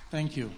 Thank you.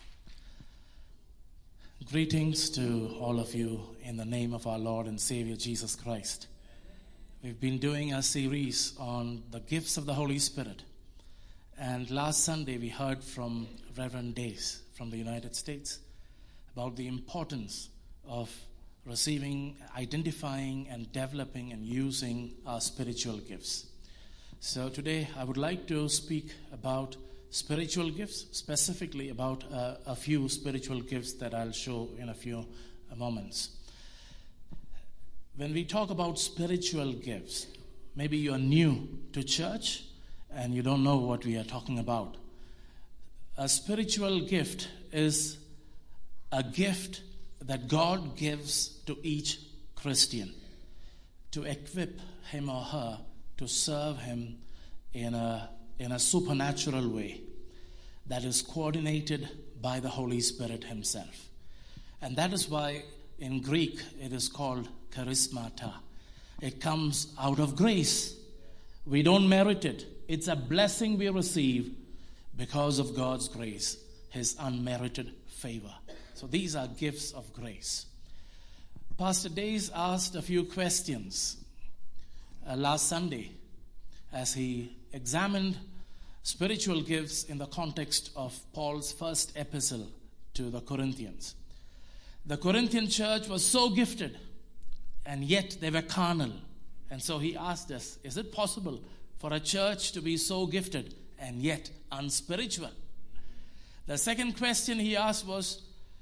Greetings to all of you in the name of our Lord and Savior Jesus Christ. We've been doing a series on the gifts of the Holy Spirit. And last Sunday we heard from Reverend Days from the United States about the importance of receiving, identifying, and developing and using our spiritual gifts. So today I would like to speak about spiritual gifts, specifically about a few spiritual gifts that I'll show in a few moments. When we talk about spiritual gifts, maybe you're new to church and you don't know what we are talking about. A spiritual gift is a gift that God gives to each Christian to equip him or her to serve him in a supernatural way that is coordinated by the Holy Spirit himself. And that is why in Greek it is called charismata. It comes out of grace. We don't merit it. It's a blessing we receive because of God's grace, his unmerited favor. So these are gifts of grace. Pastor Days asked a few questions last Sunday as he examined spiritual gifts in the context of Paul's first epistle to the Corinthians. The Corinthian church was so gifted, and yet they were carnal. And so he asked us, is it possible for a church to be so gifted and yet unspiritual? The second question he asked was,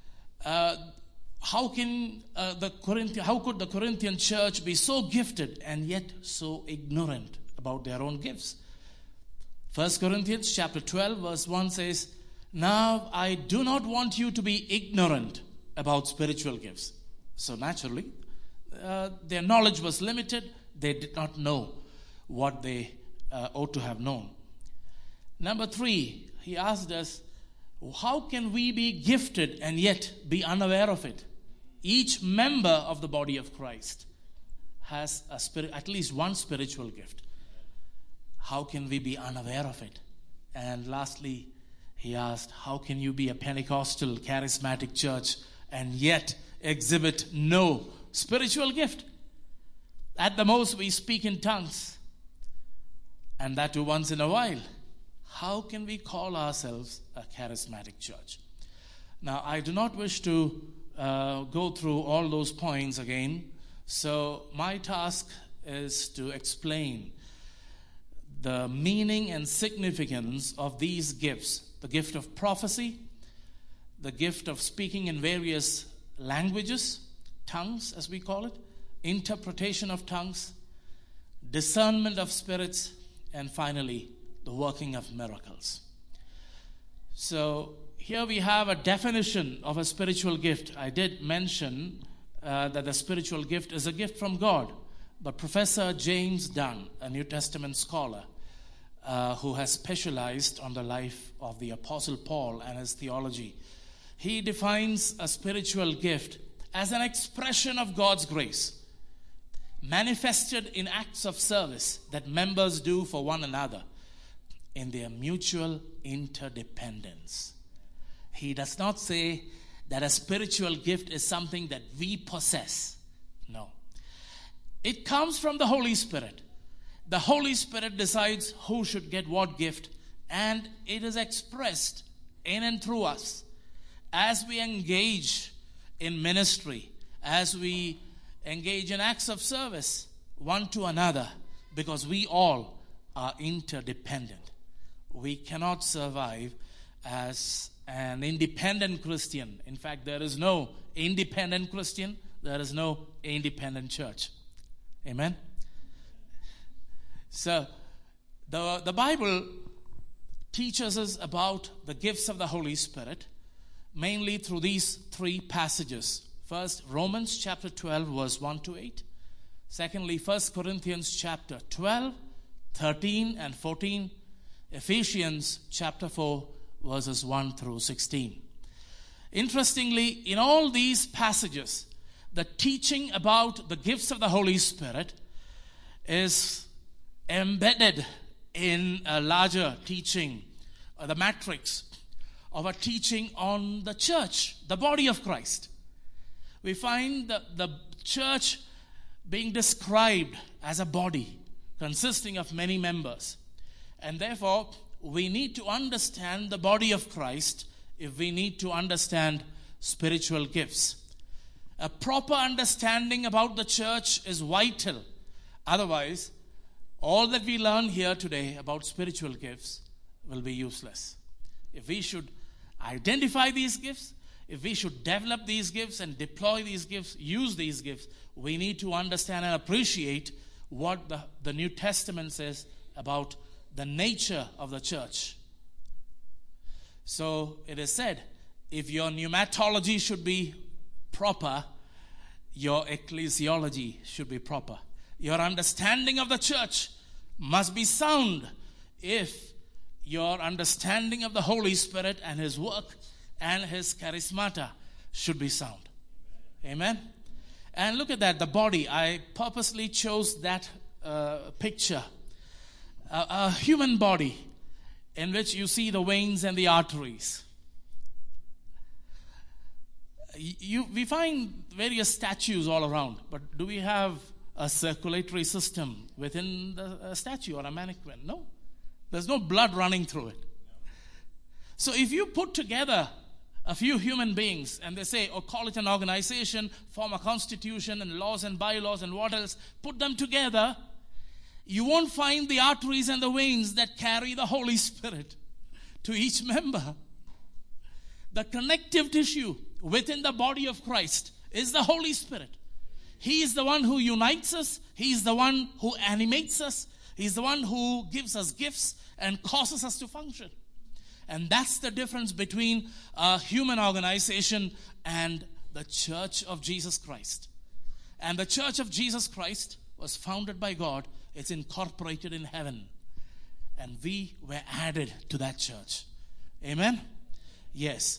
how could the Corinthian church be so gifted and yet so ignorant about their own gifts? 1 Corinthians chapter 12 verse 1 says, "Now I do not want you to be ignorant about spiritual gifts." So naturally, their knowledge was limited. They did not know what they ought to have known. Number 3, he asked us, how can we be gifted and yet be unaware of it? Each member of the body of Christ has at least one spiritual gift. How can we be unaware of it? And lastly, he asked, how can you be a Pentecostal charismatic church and yet exhibit no spiritual gift? At the most, we speak in tongues, and that too once in a while. How can we call ourselves a charismatic church? Now, I do not wish to go through all those points again, so my task is to explain the meaning and significance of these gifts: the gift of prophecy, the gift of speaking in various languages, tongues as we call it, interpretation of tongues, discernment of spirits, and finally, the working of miracles. So here we have a definition of a spiritual gift. I did mention that the spiritual gift is a gift from God. But Professor James Dunn, a New Testament scholar who has specialized on the life of the Apostle Paul and his theology, he defines a spiritual gift as an expression of God's grace, manifested in acts of service that members do for one another in their mutual interdependence. He does not say that a spiritual gift is something that we possess. No. It comes from the Holy Spirit. The Holy Spirit decides who should get what gift, and it is expressed in and through us as we engage in ministry, as we engage in acts of service one to another, because we all are interdependent. We cannot survive as an independent Christian. In fact, there is no independent Christian. There is no independent church. Amen? So, the Bible teaches us about the gifts of the Holy Spirit, mainly through these 3 passages. First, Romans chapter 12, verse 1 to 8. Secondly, 1 Corinthians chapter 12, 13 and 14. Ephesians chapter 4, verses 1 through 16. Interestingly, in all these passages, the teaching about the gifts of the Holy Spirit is embedded in a larger teaching, the matrix of a teaching on the church, the body of Christ. We find the church being described as a body consisting of many members. And therefore, we need to understand the body of Christ if we need to understand spiritual gifts. A proper understanding about the church is vital. Otherwise, all that we learn here today about spiritual gifts will be useless. If we should identify these gifts, if we should develop these gifts and deploy these gifts, use these gifts, we need to understand and appreciate what the New Testament says about the nature of the church. So it is said, if your pneumatology should be proper, your ecclesiology should be proper. Your understanding of the church must be sound if your understanding of the Holy Spirit and His work and His charismata should be sound. Amen? And look at that, the body. I purposely chose that picture. A human body in which you see the veins and the arteries. We find various statues all around, but do we have a circulatory system within a statue or a mannequin? No. There's no blood running through it. So if you put together a few human beings and they say, or call it an organization, form a constitution and laws and bylaws and what else, put them together, you won't find the arteries and the veins that carry the Holy Spirit to each member. The connective tissue within the body of Christ is the Holy Spirit. He is the one who unites us. He is the one who animates us. He is the one who gives us gifts and causes us to function. And that's the difference between a human organization and the Church of Jesus Christ. And the Church of Jesus Christ was founded by God. It's incorporated in heaven. And we were added to that church. Amen? Yes.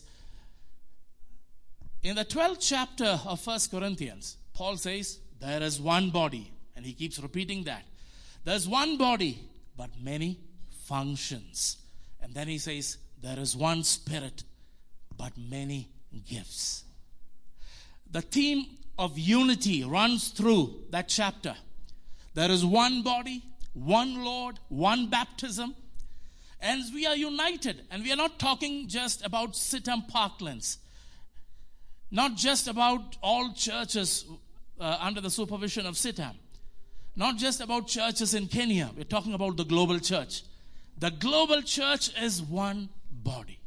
In the 12th chapter of 1 Corinthians, Paul says, there is one body. And he keeps repeating that. There's one body, but many functions. And then he says, there is one Spirit, but many gifts. The theme of unity runs through that chapter. There is one body, one Lord, one baptism. And we are united. And we are not talking just about Sitam Parklands. Not just about all churches under the supervision of Sitam. Not just about churches in Kenya. We're talking about the global church. The global church is one body.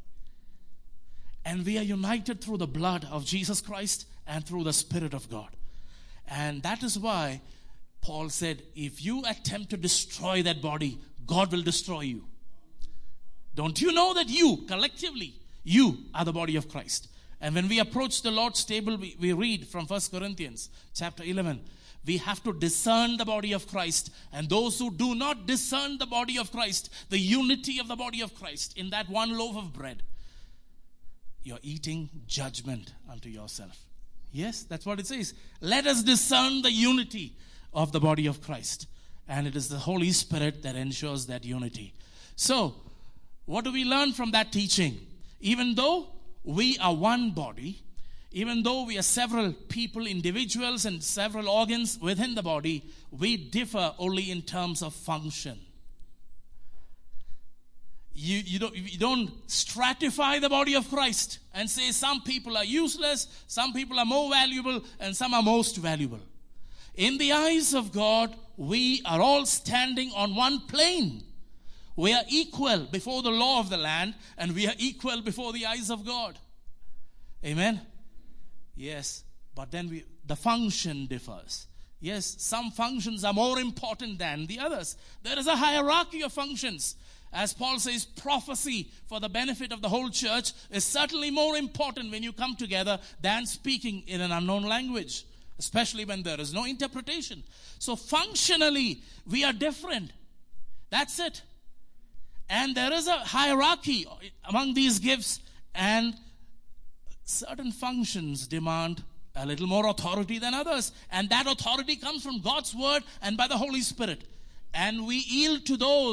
And we are united through the blood of Jesus Christ and through the Spirit of God. And that is why Paul said, if you attempt to destroy that body, God will destroy you. Don't you know that you, collectively, you are the body of Christ? And when we approach the Lord's table, we read from 1 Corinthians chapter 11, we have to discern the body of Christ. And those who do not discern the body of Christ, the unity of the body of Christ in that one loaf of bread, you're eating judgment unto yourself. Yes, that's what it says. Let us discern the unity of the body of Christ. And it is the Holy Spirit that ensures that unity. So, what do we learn from that teaching? Even though we are one body, even though we are several people, individuals, and several organs within the body, we differ only in terms of function. You don't stratify the body of Christ and say some people are useless, some people are more valuable, and some are most valuable. In the eyes of God, we are all standing on one plane. We are equal before the law of the land, and we are equal before the eyes of God. Amen? Yes, but then the function differs. Yes, some functions are more important than the others. There is a hierarchy of functions. As Paul says, prophecy for the benefit of the whole church is certainly more important when you come together than speaking in an unknown language, especially when there is no interpretation. So functionally, we are different. That's it. And there is a hierarchy among these gifts, and certain functions demand a little more authority than others. And that authority comes from God's word and by the Holy Spirit. And we yield to those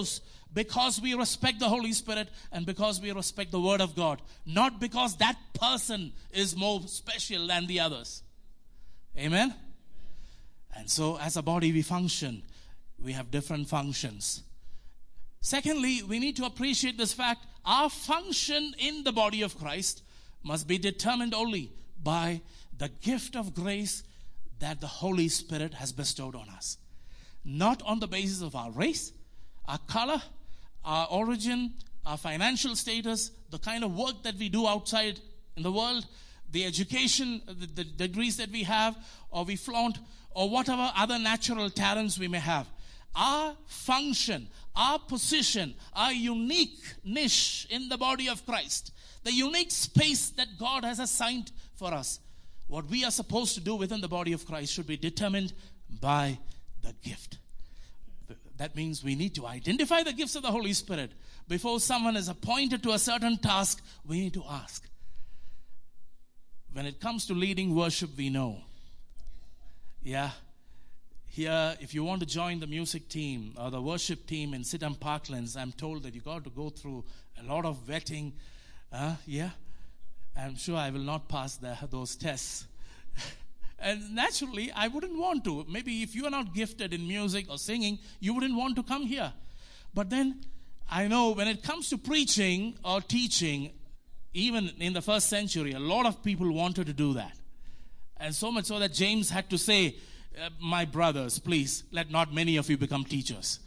because we respect the Holy Spirit and because we respect the Word of God, not because that person is more special than the others. Amen? And so as a body we function. We have different functions. Secondly, we need to appreciate this fact. Our function in the body of Christ must be determined only by the gift of grace that the Holy Spirit has bestowed on us. Not on the basis of our race, our color, our origin, our financial status, the kind of work that we do outside in the world, the education, the degrees that we have, or we flaunt, or whatever other natural talents we may have. Our function, our position, our unique niche in the body of Christ, the unique space that God has assigned for us, what we are supposed to do within the body of Christ should be determined by the gift. That means we need to identify the gifts of the Holy Spirit. Before someone is appointed to a certain task, we need to ask. When it comes to leading worship, we know. Yeah. Here, if you want to join the music team or the worship team in Sidham Parklands, I'm told that you got to go through a lot of vetting. Yeah. I'm sure I will not pass those tests. And naturally, I wouldn't want to. Maybe if you are not gifted in music or singing, you wouldn't want to come here. But then, I know when it comes to preaching or teaching, even in the first century, a lot of people wanted to do that. And so much so that James had to say, my brothers, please, let not many of you become teachers.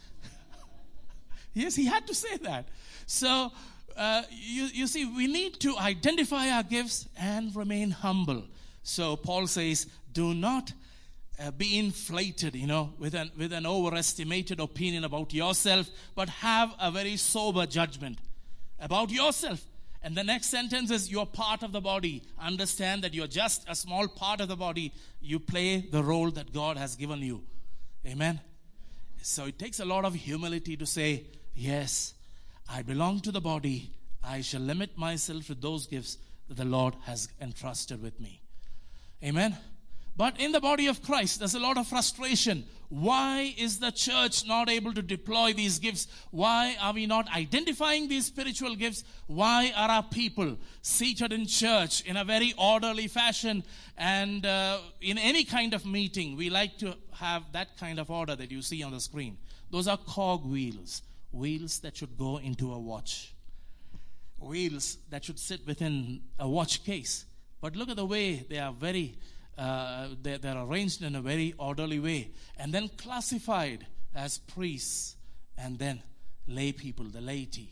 Yes, he had to say that. So, you see, we need to identify our gifts and remain humble. So Paul says, do not be inflated, with an overestimated opinion about yourself, but have a very sober judgment about yourself. And the next sentence is, you're part of the body. Understand that you're just a small part of the body. You play the role that God has given you. Amen? So it takes a lot of humility to say, yes, I belong to the body. I shall limit myself to those gifts that the Lord has entrusted with me. Amen? But in the body of Christ, there's a lot of frustration. Why is the church not able to deploy these gifts? Why are we not identifying these spiritual gifts? Why are our people seated in church in a very orderly fashion? And in any kind of meeting, we like to have that kind of order that you see on the screen. Those are cog wheels. Wheels that should go into a watch. Wheels that should sit within a watch case. But look at the way they are they're arranged in a very orderly way, and then classified as priests and then lay people, the laity.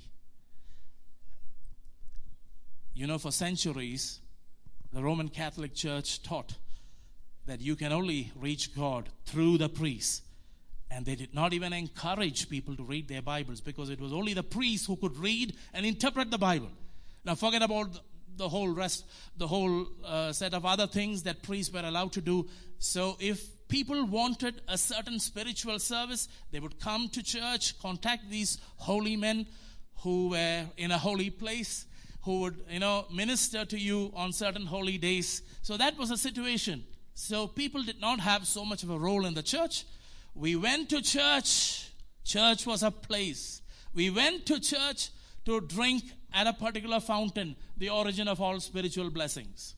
For centuries, the Roman Catholic Church taught that you can only reach God through the priests. And they did not even encourage people to read their Bibles, because it was only the priests who could read and interpret the Bible. Now forget about the whole set of other things that priests were allowed to do. So if people wanted a certain spiritual service, they would come to church, contact these holy men who were in a holy place, who would, minister to you on certain holy days. So that was a situation. So people did not have so much of a role in the church. We went to church. Church was a place. We went to church to drink at a particular fountain, the origin of all spiritual blessings.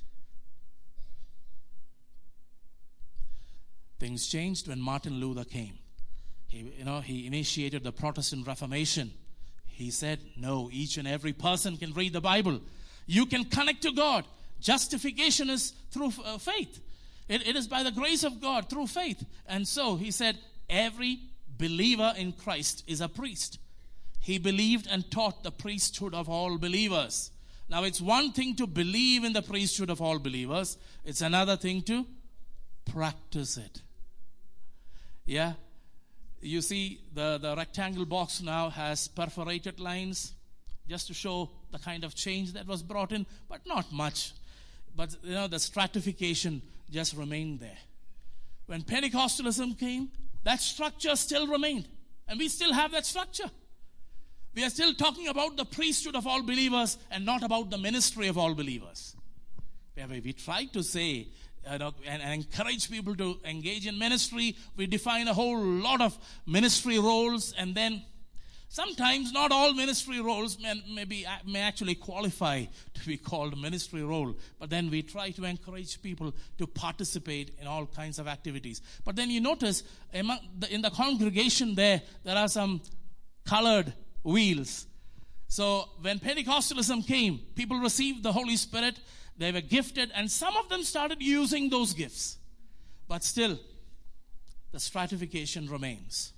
Things changed when Martin Luther came. He initiated the Protestant Reformation. He said, no, each and every person can read the Bible. You can connect to God. Justification is through faith. It is by the grace of God through faith. And so he said, every believer in Christ is a priest. He believed and taught the priesthood of all believers. Now, it's one thing to believe in the priesthood of all believers. It's another thing to practice it. Yeah? You see, the rectangle box now has perforated lines just to show the kind of change that was brought in, but not much. But, the stratification just remained there. When Pentecostalism came, that structure still remained. And we still have that structure. We are still talking about the priesthood of all believers and not about the ministry of all believers. We try to say and encourage people to engage in ministry. We define a whole lot of ministry roles, and then Sometimes not all ministry roles may actually qualify to be called a ministry role, but then we try to encourage people to participate in all kinds of activities. But then you notice in the congregation there are some colored wheels. So when Pentecostalism came, people received the Holy Spirit, they were gifted, and some of them started using those gifts. But still, the stratification remains.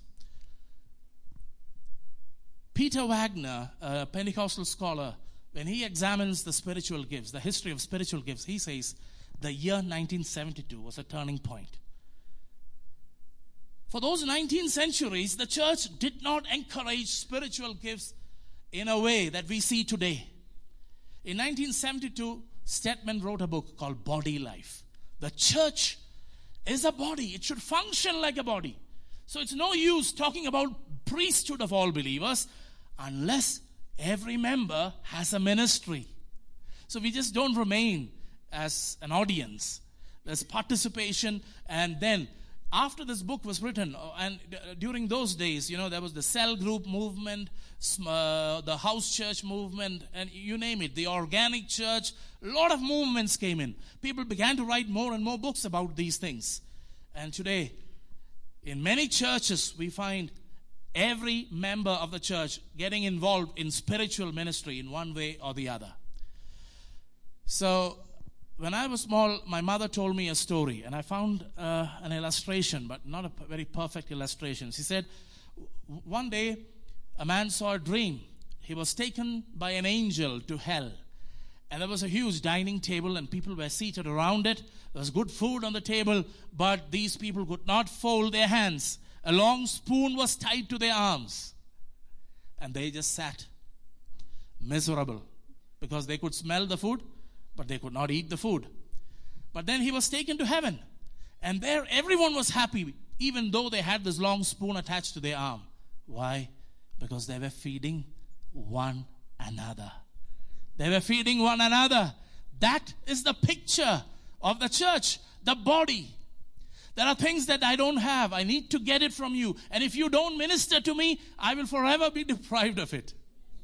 Peter Wagner, a Pentecostal scholar, when he examines the spiritual gifts, the history of spiritual gifts, he says the year 1972 was a turning point. For those 19 centuries, the church did not encourage spiritual gifts in a way that we see today. In 1972, Stedman wrote a book called Body Life. The church is a body. It should function like a body. So it's no use talking about priesthood of all believers unless every member has a ministry. So we just don't remain as an audience. There's participation, and then after this book was written, and during those days, there was the cell group movement, the house church movement, and you name it, the organic church. A lot of movements came in. People began to write more and more books about these things. And today, in many churches, we find every member of the church getting involved in spiritual ministry in one way or the other. So, when I was small, my mother told me a story, and I found an illustration, but not a very perfect illustration. She said, one day, a man saw a dream. He was taken by an angel to hell. And there was a huge dining table, and people were seated around it. There was good food on the table, but these people could not fold their hands. A long spoon was tied to their arms. And they just sat, miserable, because they could smell the food, but they could not eat the food. But then he was taken to heaven. And there everyone was happy, even though they had this long spoon attached to their arm. Why? Because they were feeding one another. They were feeding one another. That is the picture of the church, the body. There are things that I don't have. I need to get it from you. And if you don't minister to me, I will forever be deprived of it.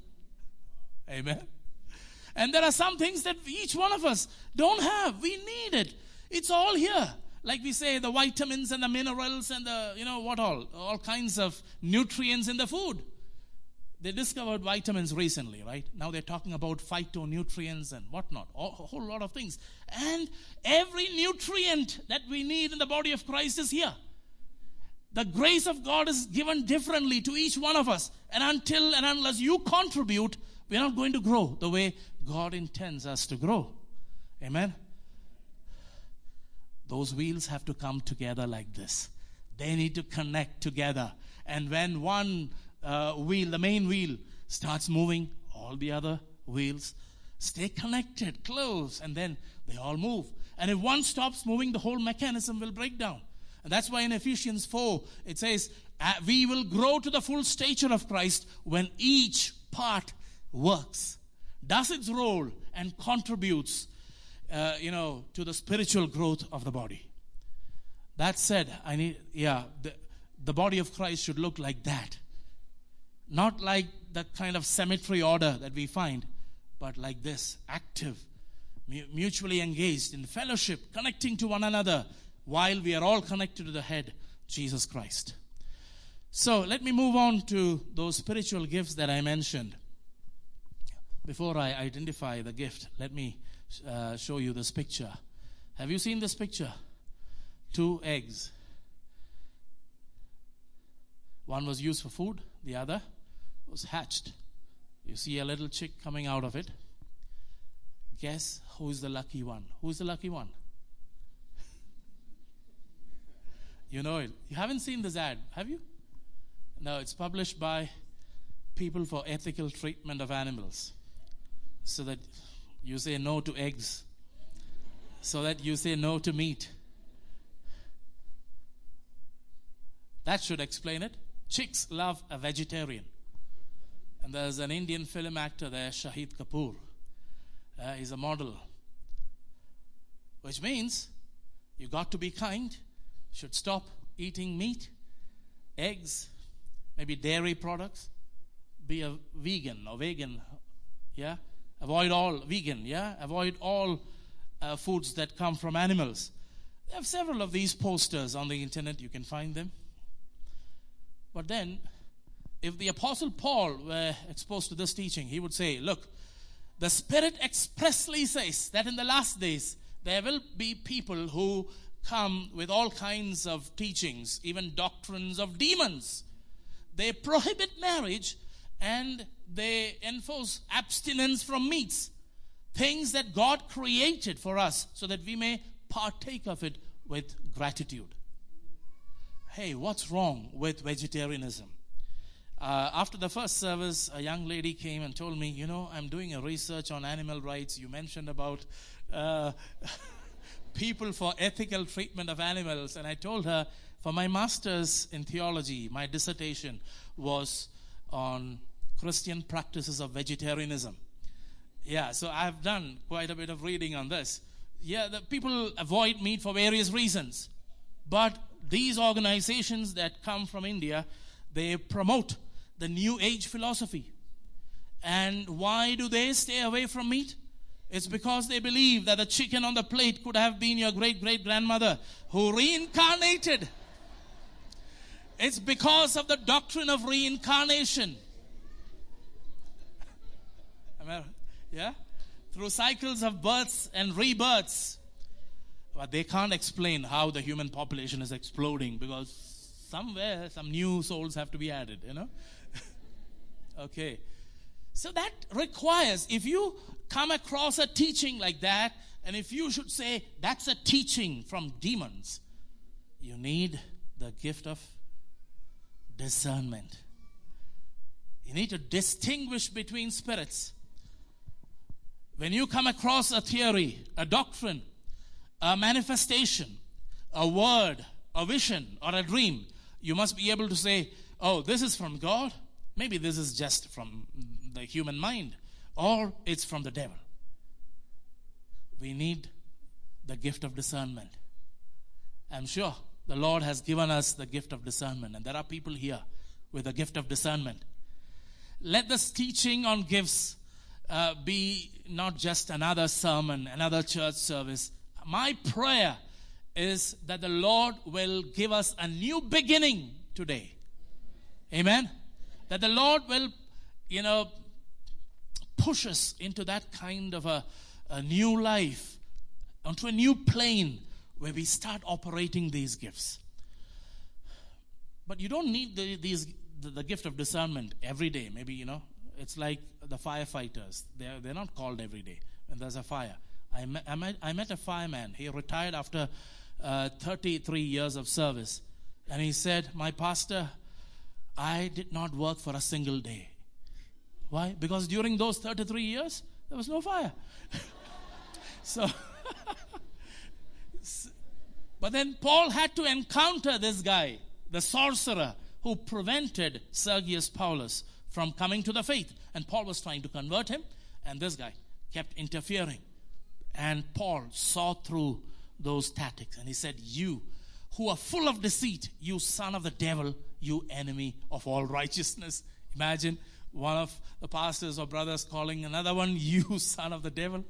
Amen. And there are some things that each one of us don't have. We need it. It's all here. Like we say, the vitamins and the minerals and the, all kinds of nutrients in the food. They discovered vitamins recently, right? Now they're talking about phytonutrients and whatnot. A whole lot of things. And every nutrient that we need in the body of Christ is here. The grace of God is given differently to each one of us. And until and unless you contribute, we're not going to grow the way God intends us to grow. Amen? Those wheels have to come together like this. They need to connect together. And when one wheel, the main wheel, starts moving, all the other wheels stay connected, close, and then they all move. And if one stops moving, the whole mechanism will break down. And that's why in Ephesians 4, it says, we will grow to the full stature of Christ when each part works, does its role, and contributes, to the spiritual growth of the body. That said, the body of Christ should look like that. Not like the kind of cemetery order that we find, but like this, active, mutually engaged in fellowship, connecting to one another, while we are all connected to the head, Jesus Christ. So let me move on to those spiritual gifts that I mentioned. Before I identify the gift, let me show you this picture. Have you seen this picture? 2 eggs. One was used for food, the other was hatched. You see a little chick coming out of it. Guess who's the lucky one? Who's the lucky one? You know it. You haven't seen this ad, have you? No, it's published by People for Ethical Treatment of Animals. So that you say no to eggs. So that you say no to meat. That should explain it. Chicks love a vegetarian. And there's an Indian film actor there, Shahid Kapoor. He's a model. Which means you got to be kind. Should stop eating meat, eggs, maybe dairy products. be a vegan or vegan. Yeah? Avoid all vegan. Yeah? Avoid all foods that come from animals. They have several of these posters on the internet. You can find them. But then, if the Apostle Paul were exposed to this teaching, he would say, look, the Spirit expressly says that in the last days, there will be people who come with all kinds of teachings, even doctrines of demons. They prohibit marriage and they enforce abstinence from meats, things that God created for us so that we may partake of it with gratitude. Hey, what's wrong with vegetarianism? After the first service, a young lady came and told me, I'm doing a research on animal rights. You mentioned about people for ethical treatment of animals. And I told her, for my master's in theology, my dissertation was on Christian practices of vegetarianism. Yeah, so I've done quite a bit of reading on this. Yeah, the people avoid meat for various reasons. But these organizations that come from India, they promote the New Age philosophy. And why do they stay away from meat? It's because they believe that the chicken on the plate could have been your great-great-grandmother who reincarnated. It's because of the doctrine of reincarnation. Yeah? Through cycles of births and rebirths. But they can't explain how the human population is exploding because somewhere some new souls have to be added, Okay. So that requires, if you come across a teaching like that, and if you should say that's a teaching from demons, you need the gift of discernment. You need to distinguish between spirits. When you come across a theory, a doctrine, a manifestation, a word, a vision, or a dream, you must be able to say, oh, this is from God. Maybe this is just from the human mind, or it's from the devil. We need the gift of discernment. I'm sure the Lord has given us the gift of discernment, and there are people here with the gift of discernment. Let this teaching on gifts be not just another sermon, another church service. My prayer is that the Lord will give us a new beginning today. Amen? That the Lord will, push us into that kind of a new life, onto a new plane where we start operating these gifts. But you don't need the gift of discernment every day. Maybe, it's like the firefighters. They're not called every day when there's a fire. I met a fireman. He retired after 33 years of service. And he said, my pastor, I did not work for a single day. Why? Because during those 33 years, there was no fire. But then Paul had to encounter this guy, the sorcerer, who prevented Sergius Paulus from coming to the faith. And Paul was trying to convert him, and this guy kept interfering. And Paul saw through those tactics, and he said, you who are full of deceit, you son of the devil, you enemy of all righteousness. Imagine one of the pastors or brothers calling another one, you son of the devil.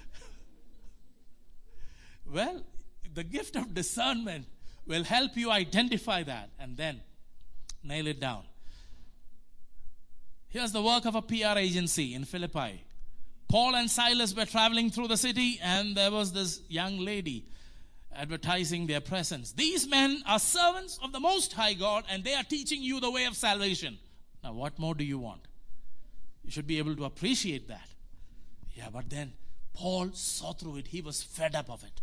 Well, the gift of discernment will help you identify that and then nail it down. Here's the work of a PR agency in Philippi. Paul and Silas were traveling through the city, and there was this young lady advertising their presence. These men are servants of the Most High God, and they are teaching you the way of salvation. Now, what more do you want? You should be able to appreciate that. Yeah, but then Paul saw through it. He was fed up of it.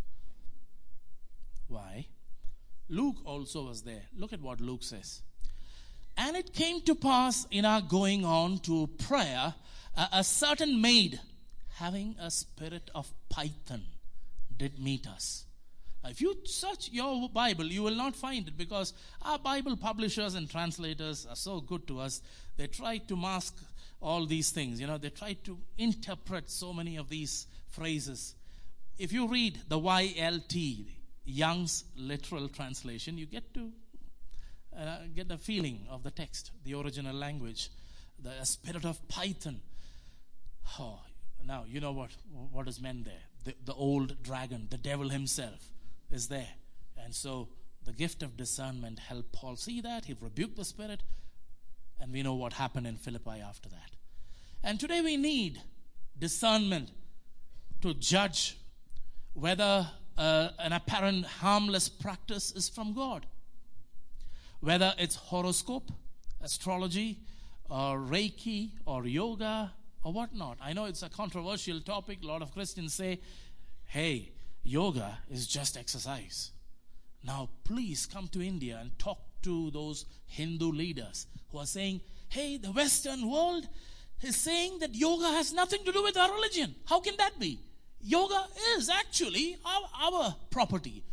Why? Luke also was there. Look at what Luke says. And it came to pass in our going on to prayer, a certain maid having a spirit of Python did meet us. Now, if you search your Bible, you will not find it, because our Bible publishers and translators are so good to us. They try to mask all these things. They try to interpret so many of these phrases. If you read the YLT, Young's literal translation, you get to get a feeling of the text, the original language. the spirit of Python. Oh, now you know what is meant there. The old dragon, the devil himself is there. And so the gift of discernment helped Paul see that. He rebuked the spirit. And we know what happened in Philippi after that. And today we need discernment to judge whether an apparent harmless practice is from God. Whether it's horoscope, astrology, or Reiki, or yoga, or whatnot. I know it's a controversial topic. A lot of Christians say, hey, yoga is just exercise. Now, please come to India and talk to those Hindu leaders who are saying, hey, the Western world is saying that yoga has nothing to do with our religion. How can that be? Yoga is actually our property.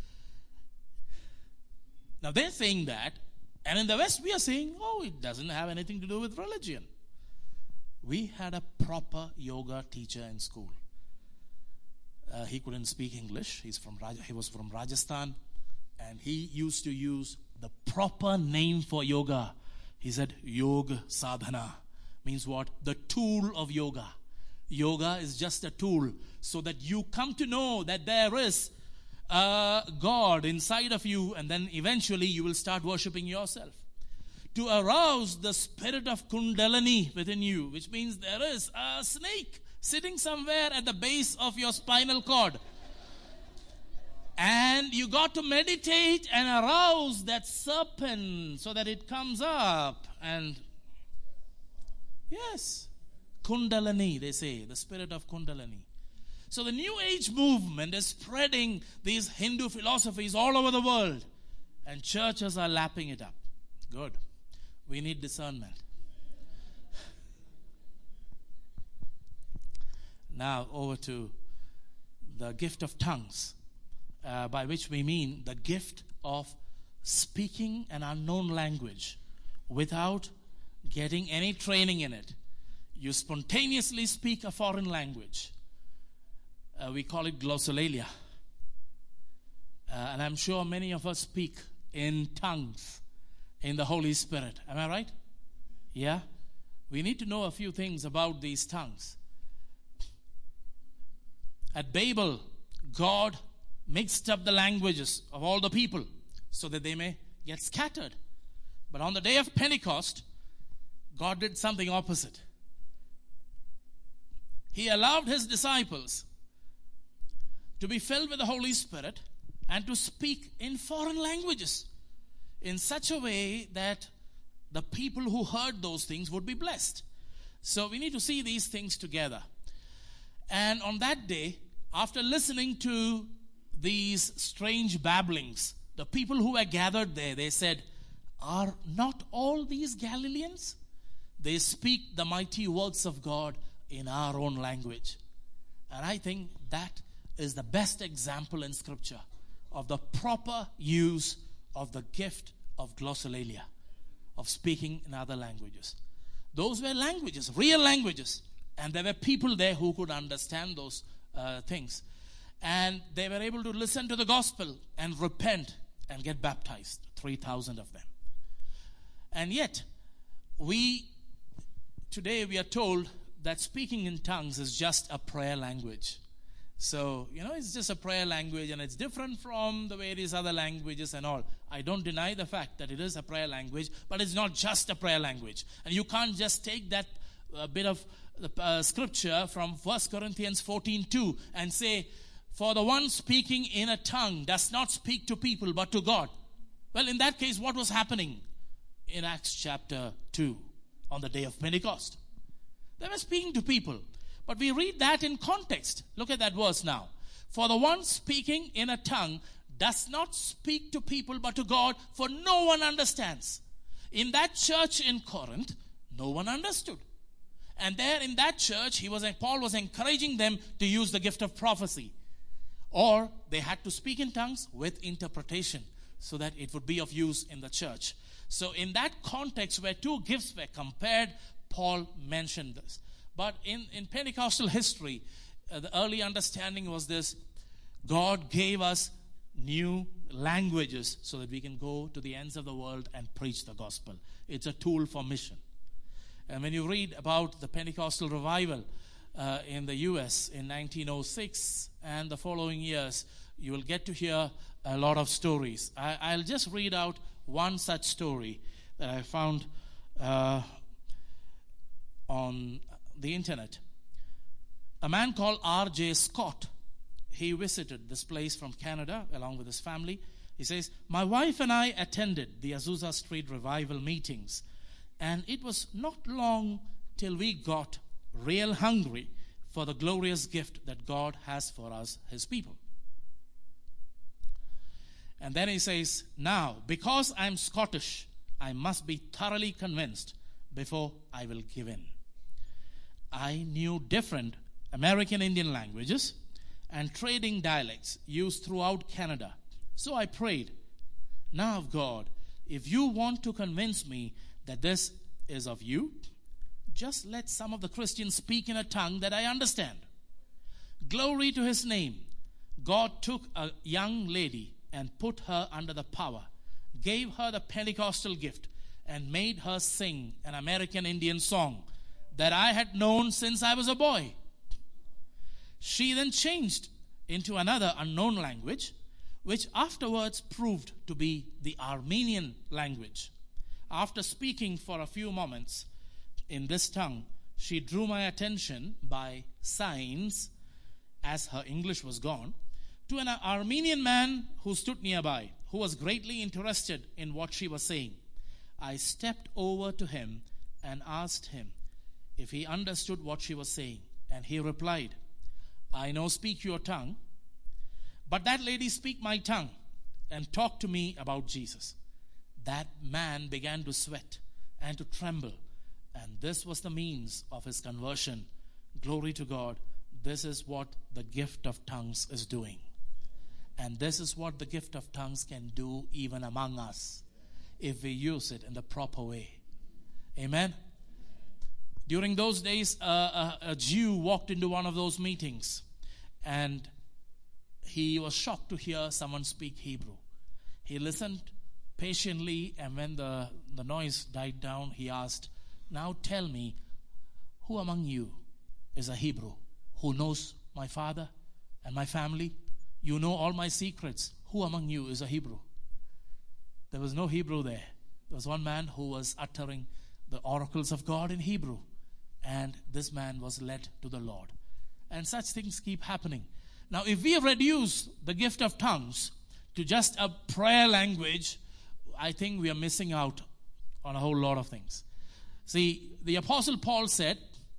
Now, they're saying that, and in the West we are saying, oh, it doesn't have anything to do with religion. We had a proper yoga teacher in school. He couldn't speak English. He was from Rajasthan. And he used to use the proper name for yoga. He said, Yoga Sadhana. Means what? The tool of yoga. Yoga is just a tool so that you come to know that there is God inside of you, and then eventually you will start worshipping yourself. To arouse the spirit of Kundalini within you, which means there is a snake sitting somewhere at the base of your spinal cord. And you got to meditate and arouse that serpent so that it comes up. And yes, Kundalini, they say, the spirit of Kundalini. So the New Age movement is spreading these Hindu philosophies all over the world. And churches are lapping it up. Good. We need discernment. Now over to the gift of tongues. By which we mean the gift of speaking an unknown language without getting any training in it. You spontaneously speak a foreign language. We call it glossolalia. And I'm sure many of us speak in tongues in the Holy Spirit. Am I right? Yeah? We need to know a few things about these tongues. At Babel, God mixed up the languages of all the people so that they may get scattered. But on the day of Pentecost, God did something opposite. He allowed his disciples to be filled with the Holy Spirit and to speak in foreign languages in such a way that the people who heard those things would be blessed. So we need to see these things together. And on that day, after listening to these strange babblings, the people who were gathered there, they said, are not all these Galileans? They speak the mighty works of God in our own language. And I think that is the best example in Scripture of the proper use of the gift of glossolalia, of speaking in other languages. Those were languages, real languages. And there were people there who could understand those things. And they were able to listen to the gospel and repent and get baptized. 3,000 of them. And yet, today we are told that speaking in tongues is just a prayer language. So, it's just a prayer language and it's different from the various other languages and all. I don't deny the fact that it is a prayer language, but it's not just a prayer language. And you can't just take that bit of scripture from 1 Corinthians 14:2 and say, for the one speaking in a tongue does not speak to people but to God. Well, in that case, what was happening in Acts chapter 2 on the day of Pentecost? They were speaking to people. But we read that in context. Look at that verse now. For the one speaking in a tongue does not speak to people but to God, for no one understands. In that church in Corinth, no one understood. And there in that church, Paul was encouraging them to use the gift of prophecy. Or they had to speak in tongues with interpretation so that it would be of use in the church. So in that context where two gifts were compared, Paul mentioned this. But in Pentecostal history, the early understanding was this: God gave us new languages so that we can go to the ends of the world and preach the gospel. It's a tool for mission. And when you read about the Pentecostal revival in the U.S. in 1906 and the following years, you will get to hear a lot of stories. I'll just read out one such story that I found on the internet. A man called R.J. Scott, he visited this place from Canada along with his family. He says, my wife and I attended the Azusa Street revival meetings, and it was not long till we got real hungry for the glorious gift that God has for us, his people. And then he says, now, because I'm Scottish, I must be thoroughly convinced before I will give in. I knew different American Indian languages and trading dialects used throughout Canada. So I prayed, now God, if you want to convince me that this is of you, just let some of the Christians speak in a tongue that I understand. Glory to his name. God took a young lady and put her under the power, gave her the Pentecostal gift, and made her sing an American Indian song that I had known since I was a boy. She then changed into another unknown language, which afterwards proved to be the Armenian language. After speaking for a few moments in this tongue, she drew my attention by signs, as her English was gone, to an Armenian man who stood nearby, who was greatly interested in what she was saying. I stepped over to him and asked him if he understood what she was saying. And he replied, I know speak your tongue, but that lady speak my tongue and talk to me about Jesus. That man began to sweat and to tremble, and this was the means of his conversion. Glory to God. This is what the gift of tongues is doing. And this is what the gift of tongues can do even among us if we use it in the proper way. Amen. During those days, a Jew walked into one of those meetings, and he was shocked to hear someone speak Hebrew. He listened patiently, and when the noise died down, he asked, now tell me, who among you is a Hebrew who knows my father and my family? You know all my secrets. Who among you is a Hebrew? There was no Hebrew there. There was one man who was uttering the oracles of God in Hebrew. And this man was led to the Lord. And such things keep happening. Now, if we reduce the gift of tongues to just a prayer language, I think we are missing out on a whole lot of things. See, the Apostle Paul said,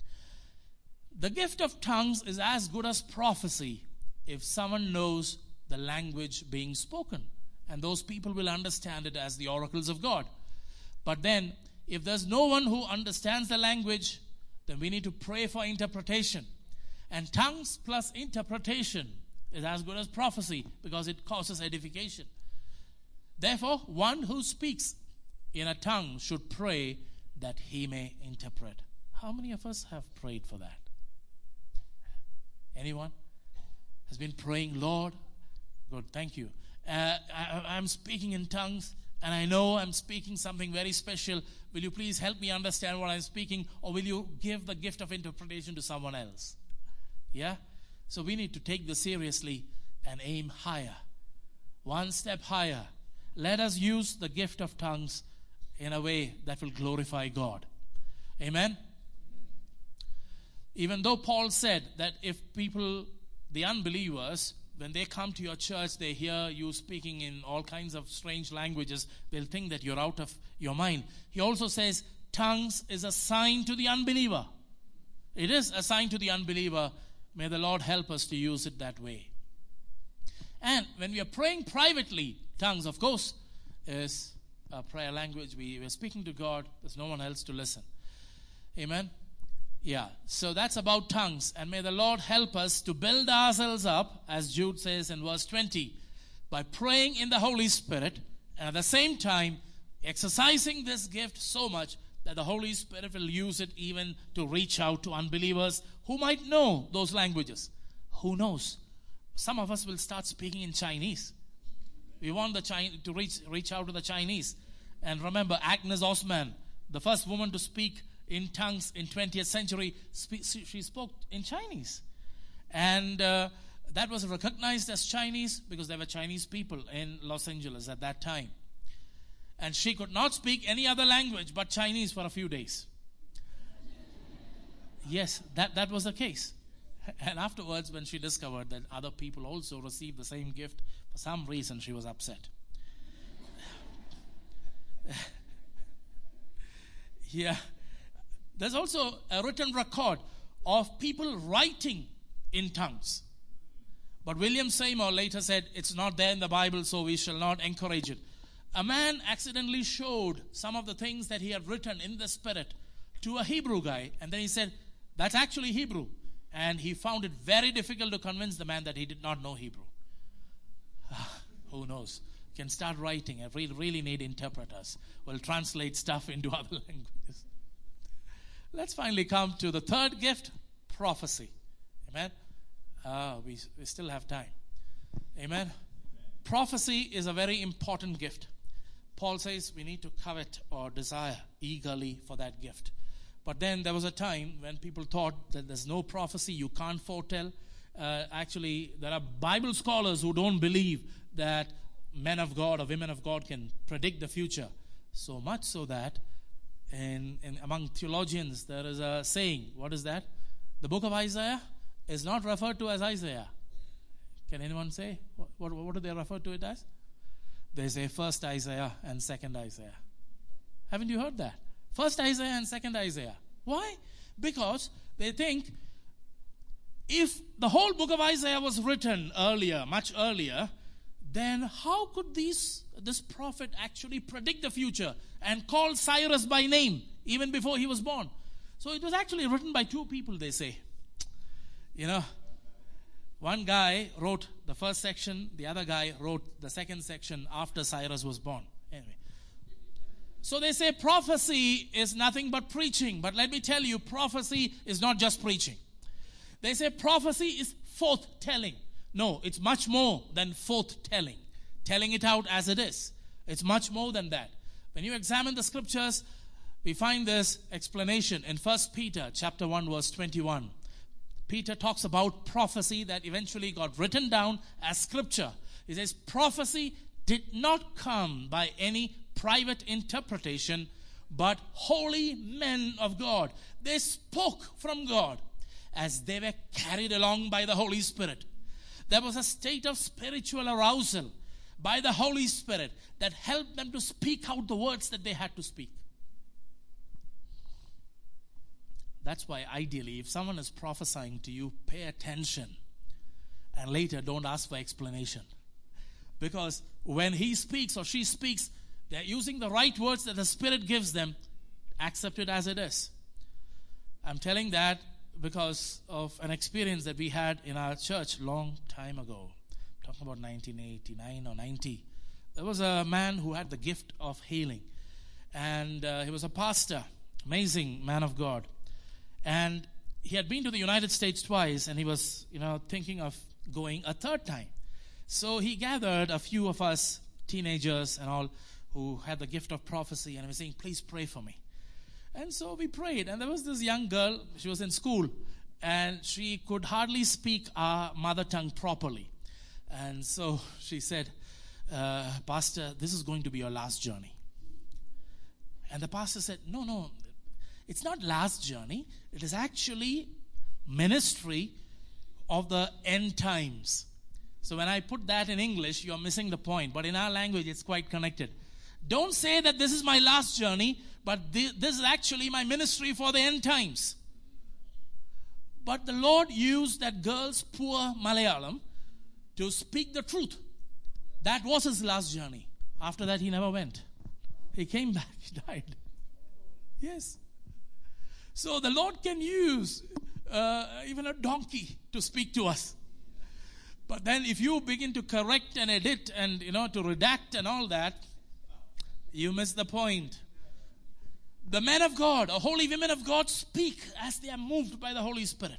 the gift of tongues is as good as prophecy if someone knows the language being spoken. And those people will understand it as the oracles of God. But then, if there's no one who understands the language, then we need to pray for interpretation. And tongues plus interpretation is as good as prophecy because it causes edification. Therefore, one who speaks in a tongue should pray that he may interpret. How many of us have prayed for that? Anyone has been praying, Lord? Good, thank you. I'm speaking in tongues, and I know I'm speaking something very special. Will you please help me understand what I'm speaking, or will you give the gift of interpretation to someone else? Yeah? So we need to take this seriously and aim higher. One step higher. Let us use the gift of tongues in a way that will glorify God. Amen? Even though Paul said that if people, the unbelievers, when they come to your church, they hear you speaking in all kinds of strange languages, they'll think that you're out of your mind. He also says, tongues is a sign to the unbeliever. It is a sign to the unbeliever. May the Lord help us to use it that way. And when we are praying privately, tongues, of course, is a prayer language. We are speaking to God. There's no one else to listen. Amen? Yeah, so that's about tongues. And may the Lord help us to build ourselves up, as Jude says in verse 20, by praying in the Holy Spirit, and at the same time exercising this gift so much that the Holy Spirit will use it even to reach out to unbelievers who might know those languages. Who knows? Some of us will start speaking in Chinese. We want to reach out to the Chinese. And remember, Agnes Osman, the first woman to speak in tongues in 20th century. She spoke in Chinese. And that was recognized as Chinese because there were Chinese people in Los Angeles at that time. And she could not speak any other language but Chinese for a few days. Yes, that was the case. And afterwards, when she discovered that other people also received the same gift, for some reason she was upset. Yeah. There's also a written record of people writing in tongues. But William Seymour later said, it's not there in the Bible, so we shall not encourage it. A man accidentally showed some of the things that he had written in the Spirit to a Hebrew guy, and then he said, that's actually Hebrew. And he found it very difficult to convince the man that he did not know Hebrew. Who knows? Can start writing. I really need interpreters. We'll translate stuff into other languages. Let's finally come to the third gift, prophecy. Amen? We still have time. Amen? Prophecy is a very important gift. Paul says we need to covet or desire eagerly for that gift. But then there was a time when people thought that there's no prophecy, you can't foretell. Actually, there are Bible scholars who don't believe that men of God or women of God can predict the future. So much so that among theologians there is a saying. What is that? The book of Isaiah is not referred to as Isaiah. Can anyone say? What do they refer to it as? They say first Isaiah and second Isaiah. Haven't you heard that? First Isaiah and second Isaiah. Why? Because they think if the whole book of Isaiah was written earlier, much earlier, then how could this prophet actually predict the future and call Cyrus by name even before he was born? So it was actually written by two people, they say. You know, one guy wrote the first section, the other guy wrote the second section after Cyrus was born. Anyway. So they say prophecy is nothing but preaching. But let me tell you, prophecy is not just preaching. They say prophecy is forth-telling. No, it's much more than forth-telling. Telling it out as it is. It's much more than that. When you examine the scriptures, we find this explanation in 1 Peter chapter 1 verse 21. Peter talks about prophecy that eventually got written down as scripture. He says prophecy did not come by any private interpretation, but holy men of God. They spoke from God as they were carried along by the Holy Spirit. There was a state of spiritual arousal by the Holy Spirit that helped them to speak out the words that they had to speak. That's why ideally, if someone is prophesying to you, pay attention and later don't ask for explanation. Because when he speaks or she speaks, they're using the right words that the Spirit gives them. Accept it as it is. I'm telling that because of an experience that we had in our church long time ago. I'm talking about 1989 or 90. There was a man who had the gift of healing. And he was a pastor. Amazing man of God. And he had been to the United States twice. And he was, thinking of going a third time. So he gathered a few of us, teenagers and all, who had the gift of prophecy, and he was saying, please pray for me. And so we prayed, and there was this young girl, she was in school, and she could hardly speak our mother tongue properly. And so she said, Pastor, this is going to be your last journey. And the pastor said, no, it's not last journey. It is actually ministry of the end times. So when I put that in English, you're missing the point. But in our language, it's quite connected. Don't say that this is my last journey, but this is actually my ministry for the end times. But the Lord used that girl's poor Malayalam to speak the truth. That was his last journey. After that, he never went. He came back, he died. Yes. So the Lord can use even a donkey to speak to us. But then if you begin to correct and edit and, to redact and all that, you miss the point. The men of God, or holy women of God, speak as they are moved by the Holy Spirit.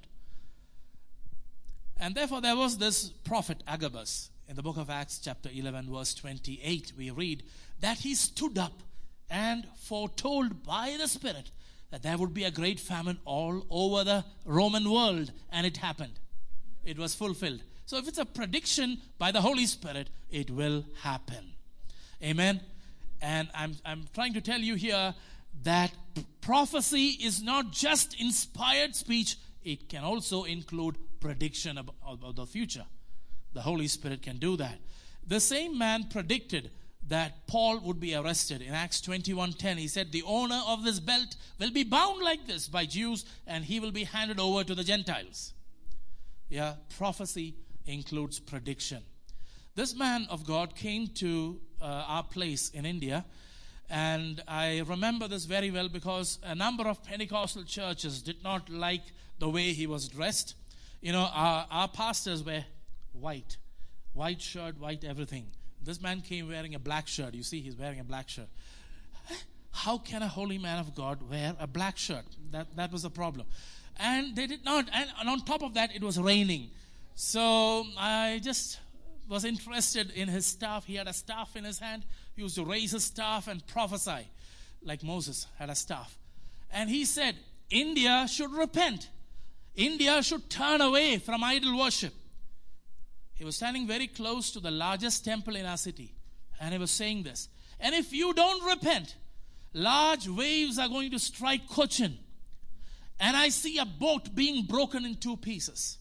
And therefore there was this prophet Agabus. In the book of Acts chapter 11 verse 28 we read that he stood up and foretold by the Spirit that there would be a great famine all over the Roman world, and it happened. It was fulfilled. So if it's a prediction by the Holy Spirit, it will happen. Amen. And I'm trying to tell you here that prophecy is not just inspired speech, it can also include prediction about the future. The Holy Spirit can do that. The same man predicted that Paul would be arrested. In Acts 21:10, he said, the owner of this belt will be bound like this by Jews, and he will be handed over to the Gentiles. Yeah, prophecy includes prediction. This man of God came to our place in India, and I remember this very well because a number of Pentecostal churches did not like the way he was dressed. You know, our pastors were white shirt, white everything. This man came wearing a black shirt. You see, he's wearing a black shirt. How can a holy man of God wear a black shirt? That was the problem. And they did not. And on top of that, it was raining. So I just was interested in his staff. He had a staff in his hand. He used to raise his staff and prophesy like Moses had a staff. And he said, India should repent. India should turn away from idol worship. He was standing very close to the largest temple in our city. And he was saying this. And if you don't repent, large waves are going to strike Cochin. And I see a boat being broken in 2 pieces.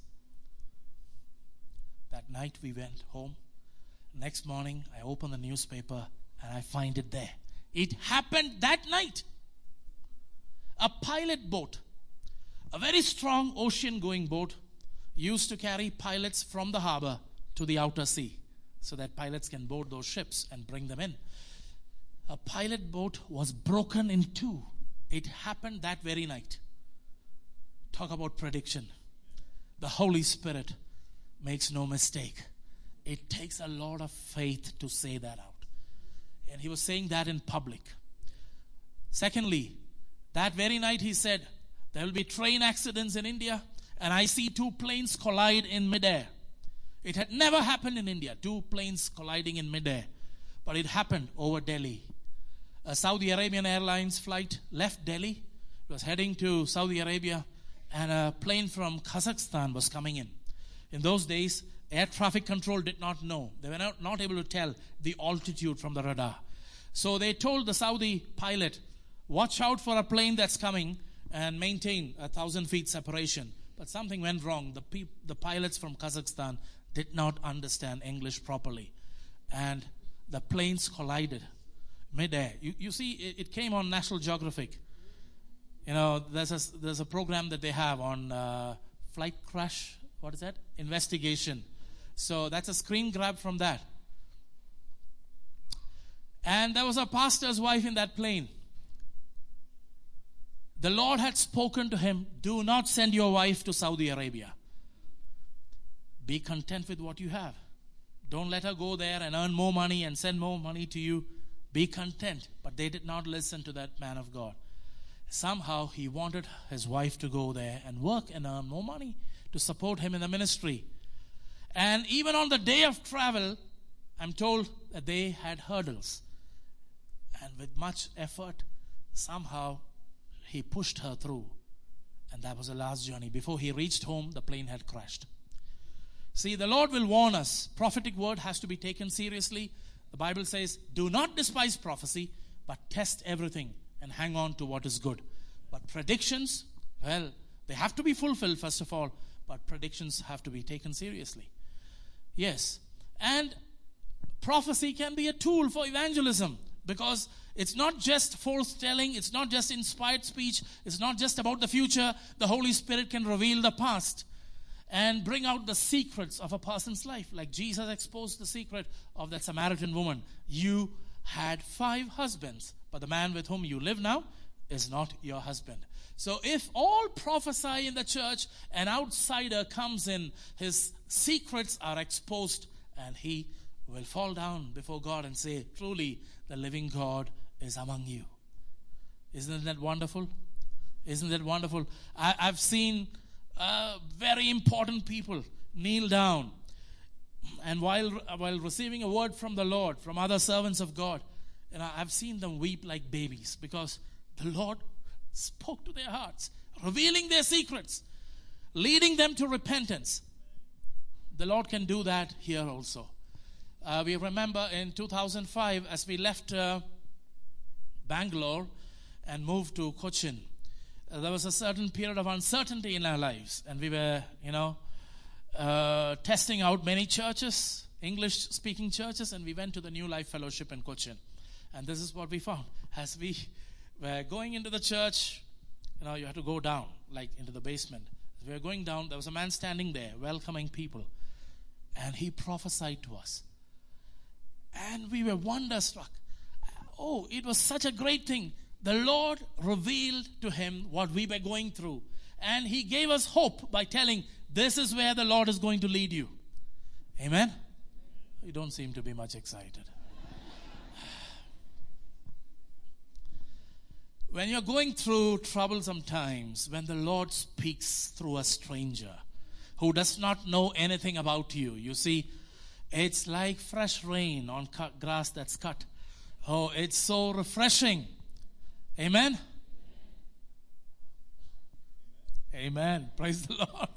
That night we went home. Next morning I opened the newspaper and I find it there. It happened that night. A pilot boat, a very strong ocean-going boat, used to carry pilots from the harbor to the outer sea so that pilots can board those ships and bring them in. A pilot boat was broken in 2. It happened that very night. Talk about prediction. The Holy Spirit makes no mistake. It takes a lot of faith to say that out. And he was saying that in public. Secondly, that very night he said, there will be train accidents in India, and I see 2 planes collide in midair. It had never happened in India, 2 planes colliding in midair. But it happened over Delhi. A Saudi Arabian Airlines flight left Delhi. It was heading to Saudi Arabia, and a plane from Kazakhstan was coming in. In those days, air traffic control did not know. They were not able to tell the altitude from the radar. So they told the Saudi pilot, watch out for a plane that's coming and maintain 1,000 feet separation. But something went wrong. The pilots from Kazakhstan did not understand English properly. And the planes collided midair. You see, it came on National Geographic. You know, there's a program that they have on flight crash. What is that? Investigation. So that's a screen grab from that. And there was a pastor's wife in that plane. The Lord had spoken to him, do not send your wife to Saudi Arabia. Be content with what you have. Don't let her go there and earn more money and send more money to you. Be content. But they did not listen to that man of God. Somehow he wanted his wife to go there and work and earn more money to support him in the ministry. And even on the day of travel, I'm told that they had hurdles. And with much effort, somehow he pushed her through. And that was the last journey. Before he reached home, the plane had crashed. See, the Lord will warn us. Prophetic word has to be taken seriously. The Bible says, do not despise prophecy, but test everything and hang on to what is good. But predictions, well, they have to be fulfilled first of all, but predictions have to be taken seriously. Yes. And prophecy can be a tool for evangelism because it's not just foretelling, it's not just inspired speech, it's not just about the future. The Holy Spirit can reveal the past and bring out the secrets of a person's life. Like Jesus exposed the secret of that Samaritan woman. You had 5 husbands, but the man with whom you live now is not your husband. So if all prophesy in the church, an outsider comes in, his secrets are exposed, and he will fall down before God and say, truly, the living God is among you. Isn't that wonderful? Isn't that wonderful? I've seen very important people kneel down, and while receiving a word from the Lord, from other servants of God, I've seen them weep like babies because the Lord spoke to their hearts, revealing their secrets, leading them to repentance. The Lord can do that here also. We remember in 2005 as we left Bangalore and moved to Cochin, there was a certain period of uncertainty in our lives, and we were, testing out many churches, English-speaking churches, and we went to the New Life Fellowship in Cochin. And this is what we found. As we were going into the church, you had to go down, like into the basement. As we were going down, there was a man standing there, welcoming people. And he prophesied to us. And we were wonderstruck. Oh, it was such a great thing. The Lord revealed to him what we were going through. And he gave us hope by telling, this is where the Lord is going to lead you. Amen? You don't seem to be much excited. When you're going through troublesome times, when the Lord speaks through a stranger who does not know anything about you, you see, it's like fresh rain on grass that's cut. Oh, it's so refreshing. Amen? Amen. Praise the Lord.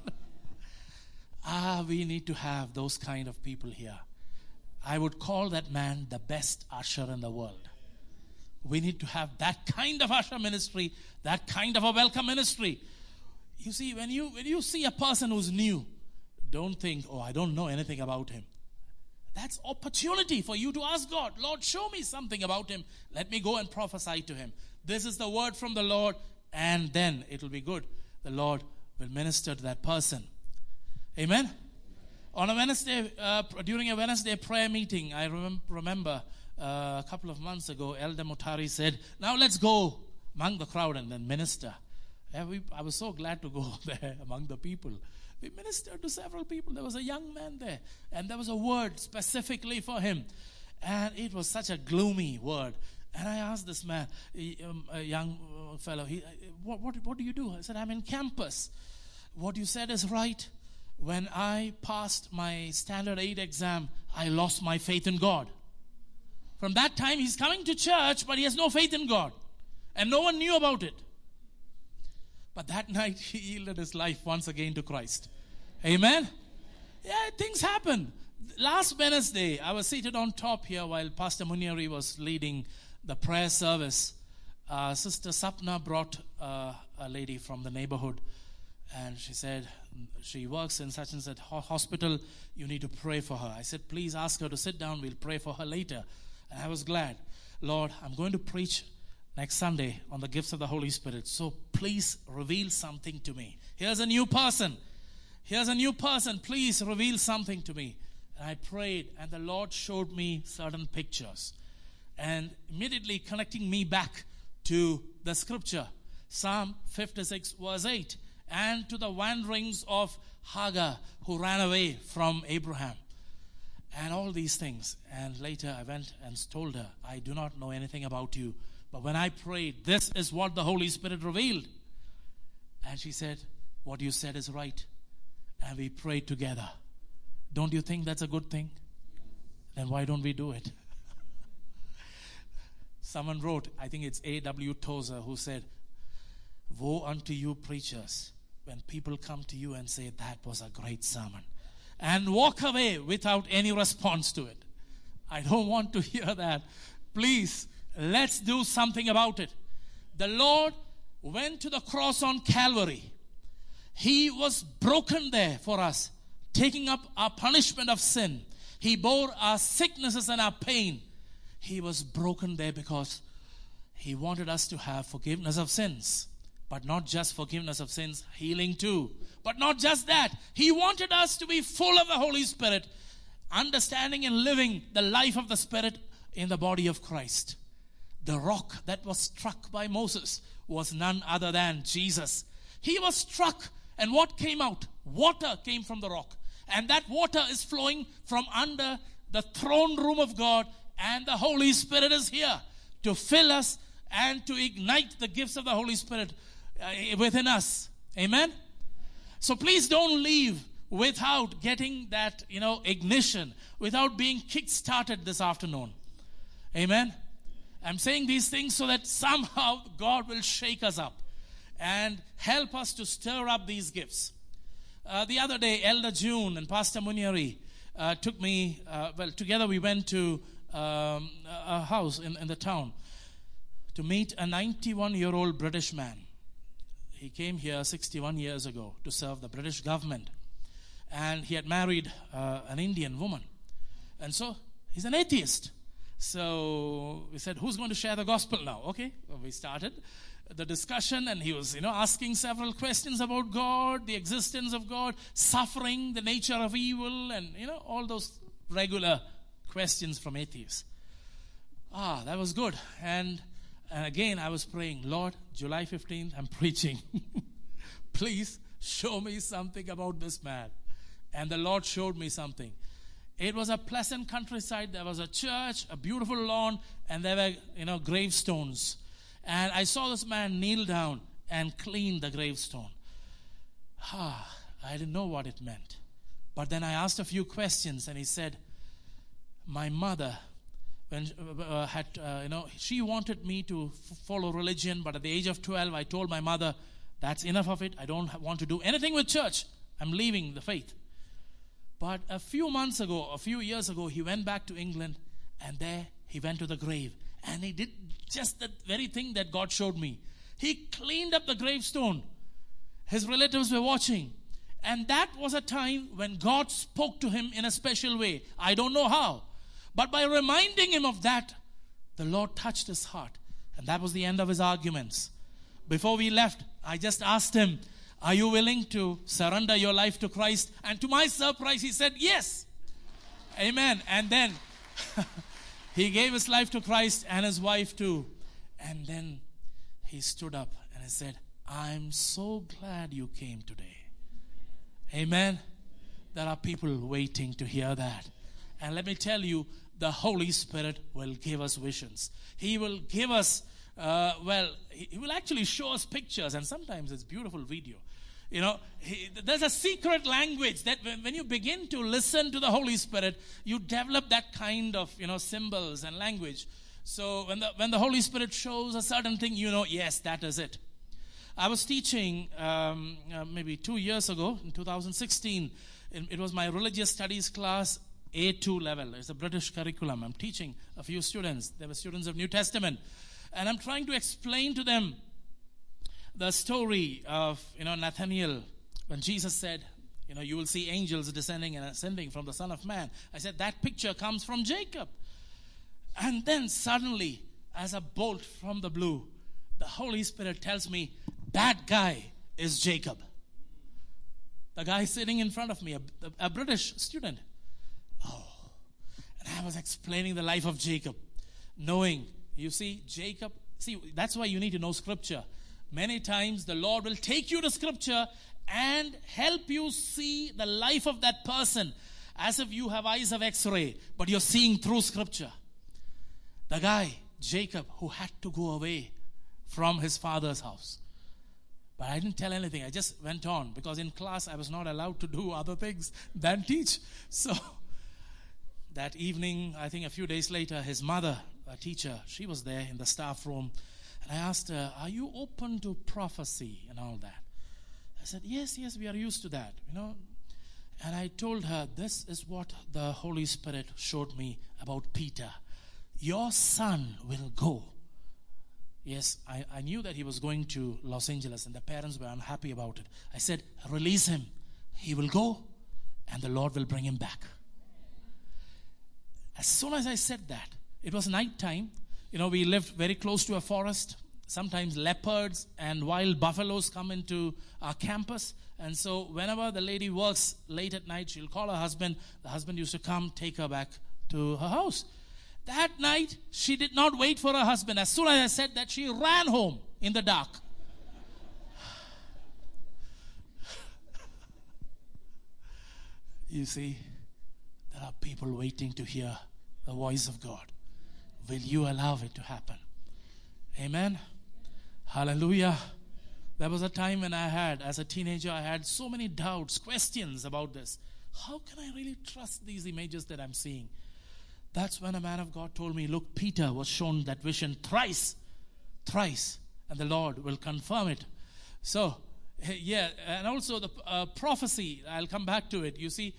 We need to have those kind of people here. I would call that man the best usher in the world. We need to have that kind of usher ministry, that kind of a welcome ministry. You see, when you see a person who's new, don't think, oh, I don't know anything about him. That's opportunity for you to ask God, Lord, show me something about him. Let me go and prophesy to him. This is the word from the Lord, and then it will be good. The Lord will minister to that person. Amen? On a Wednesday, during a Wednesday prayer meeting, I remember a couple of months ago, Elder Mutari said, now let's go among the crowd and then minister. I was so glad to go there among the people. We ministered to several people. There was a young man there, and there was a word specifically for him. And it was such a gloomy word. And I asked this man, a young fellow, what do you do? I said, I'm in campus. What you said is right. When I passed my Standard 8 exam, I lost my faith in God. From that time, he's coming to church, but he has no faith in God. And no one knew about it. But that night, he yielded his life once again to Christ. Amen? Yeah, things happen. Last Wednesday, I was seated on top here while Pastor Muniari was leading the prayer service. Sister Sapna brought a lady from the neighborhood. And she said, she works in such and such hospital. You need to pray for her. I said, please ask her to sit down. We'll pray for her later. And I was glad. Lord, I'm going to preach next Sunday on the gifts of the Holy Spirit. So please reveal something to me. Here's a new person. Please reveal something to me. And I prayed, and the Lord showed me certain pictures. And immediately connecting me back to the scripture, Psalm 56 verse 8. And to the wanderings of Hagar, who ran away from Abraham. And all these things. And later I went and told her, I do not know anything about you. But when I prayed, this is what the Holy Spirit revealed. And she said, what you said is right. And we prayed together. Don't you think that's a good thing? Then why don't we do it? Someone wrote, I think it's A.W. Tozer, who said, woe unto you preachers, when people come to you and say, that was a great sermon, and walk away without any response to it. I don't want to hear that. Please, let's do something about it. The Lord went to the cross on Calvary. He was broken there for us, taking up our punishment of sin. He bore our sicknesses and our pain. He was broken there because he wanted us to have forgiveness of sins. But not just forgiveness of sins, healing too. But not just that. He wanted us to be full of the Holy Spirit, understanding and living the life of the Spirit in the body of Christ. The rock that was struck by Moses was none other than Jesus. He was struck, and what came out? Water came from the rock. And that water is flowing from under the throne room of God, and the Holy Spirit is here to fill us and to ignite the gifts of the Holy Spirit within us. Amen? So please don't leave without getting that, ignition, without being kick-started this afternoon. Amen? I'm saying these things so that somehow God will shake us up. and help us to stir up these gifts. The other day, Elder June and Pastor Muniari took me, together we went to a house in the town to meet a 91-year-old British man. He came here 61 years ago to serve the British government. And he had married an Indian woman. And so he's an atheist. So we said, who's going to share the gospel now? Okay, well, we started the discussion, and he was, asking several questions about God, the existence of God, suffering, the nature of evil, and, all those regular questions from atheists. That was good. And again, I was praying, Lord, July 15th, I'm preaching. Please show me something about this man. And the Lord showed me something. It was a pleasant countryside. There was a church, a beautiful lawn, and there were, gravestones. And I saw this man kneel down and clean the gravestone. I didn't know what it meant. But then I asked a few questions, and he said, my mother, when she wanted me to follow religion, but at the age of 12, I told my mother, that's enough of it. I don't want to do anything with church. I'm leaving the faith. But a few years ago, he went back to England, and there he went to the grave. And he did just the very thing that God showed me. He cleaned up the gravestone. His relatives were watching. And that was a time when God spoke to him in a special way. I don't know how. But by reminding him of that, the Lord touched his heart. And that was the end of his arguments. Before we left, I just asked him, are you willing to surrender your life to Christ? And to my surprise, he said, yes. Amen. And then he gave his life to Christ and his wife too. And then he stood up and he said, I'm so glad you came today. Amen. There are people waiting to hear that. And let me tell you, the Holy Spirit will give us visions. He will give us, He will actually show us pictures, and sometimes it's beautiful video. There's a secret language that when you begin to listen to the Holy Spirit, you develop that kind of, symbols and language. So when the Holy Spirit shows a certain thing, yes, that is it. I was teaching maybe 2 years ago, in 2016. It was my religious studies class, A2 level. It's a British curriculum. I'm teaching a few students. They were students of New Testament. And I'm trying to explain to them the story of, Nathaniel, when Jesus said, you will see angels descending and ascending from the Son of Man. I said, that picture comes from Jacob. And then suddenly, as a bolt from the blue, the Holy Spirit tells me, that guy is Jacob. The guy sitting in front of me, a British student. And I was explaining the life of Jacob, knowing, Jacob, that's why you need to know Scripture. Many times the Lord will take you to Scripture and help you see the life of that person as if you have eyes of X-ray, but you're seeing through Scripture. The guy, Jacob, who had to go away from his father's house. But I didn't tell anything. I just went on because in class I was not allowed to do other things than teach. So that evening, I think a few days later, his mother, a teacher, she was there in the staff room. And I asked her, are you open to prophecy and all that? I said, yes, we are used to that, And I told her, this is what the Holy Spirit showed me about Peter. Your son will go. Yes, I knew that he was going to Los Angeles and the parents were unhappy about it. I said, release him. He will go and the Lord will bring him back. As soon as I said that, it was nighttime. We lived very close to a forest. Sometimes leopards and wild buffaloes come into our campus. And so whenever the lady works late at night, she'll call her husband. The husband used to come, take her back to her house. That night, she did not wait for her husband. As soon as I said that, she ran home in the dark. You see, there are people waiting to hear the voice of God. Will you allow it to happen? Amen. Hallelujah. There was a time when as a teenager, I had so many doubts, questions about this. How can I really trust these images that I'm seeing? That's when a man of God told me, look, Peter was shown that vision thrice, and the Lord will confirm it. So, yeah, and also the prophecy, I'll come back to it, you see.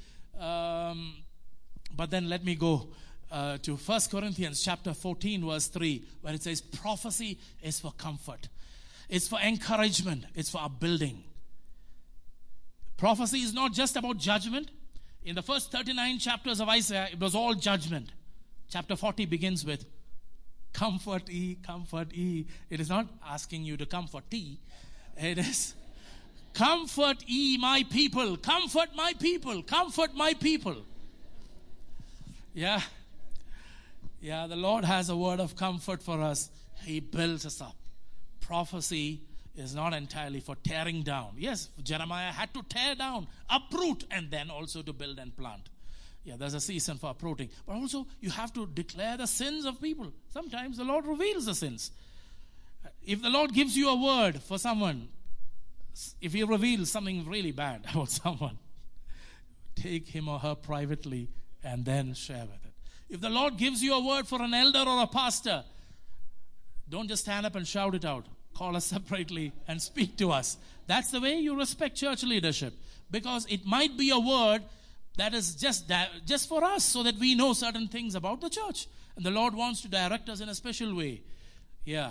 But then let me go to 1 Corinthians chapter 14, verse 3, where it says, prophecy is for comfort. It's for encouragement. It's for upbuilding. Prophecy is not just about judgment. In the first 39 chapters of Isaiah, it was all judgment. Chapter 40 begins with, comfort ye, comfort ye. It is not asking you to comfort ye. It is, comfort ye my people, comfort my people, comfort my people. Yeah. Yeah, the Lord has a word of comfort for us. He builds us up. Prophecy is not entirely for tearing down. Yes, Jeremiah had to tear down, uproot, and then also to build and plant. Yeah, there's a season for uprooting. But also, you have to declare the sins of people. Sometimes the Lord reveals the sins. If the Lord gives you a word for someone, if He reveals something really bad about someone, take him or her privately and then share with it. If the Lord gives you a word for an elder or a pastor, don't just stand up and shout it out. Call us separately and speak to us. That's the way you respect church leadership. Because it might be a word that is just for us, so that we know certain things about the church. And the Lord wants to direct us in a special way. Yeah.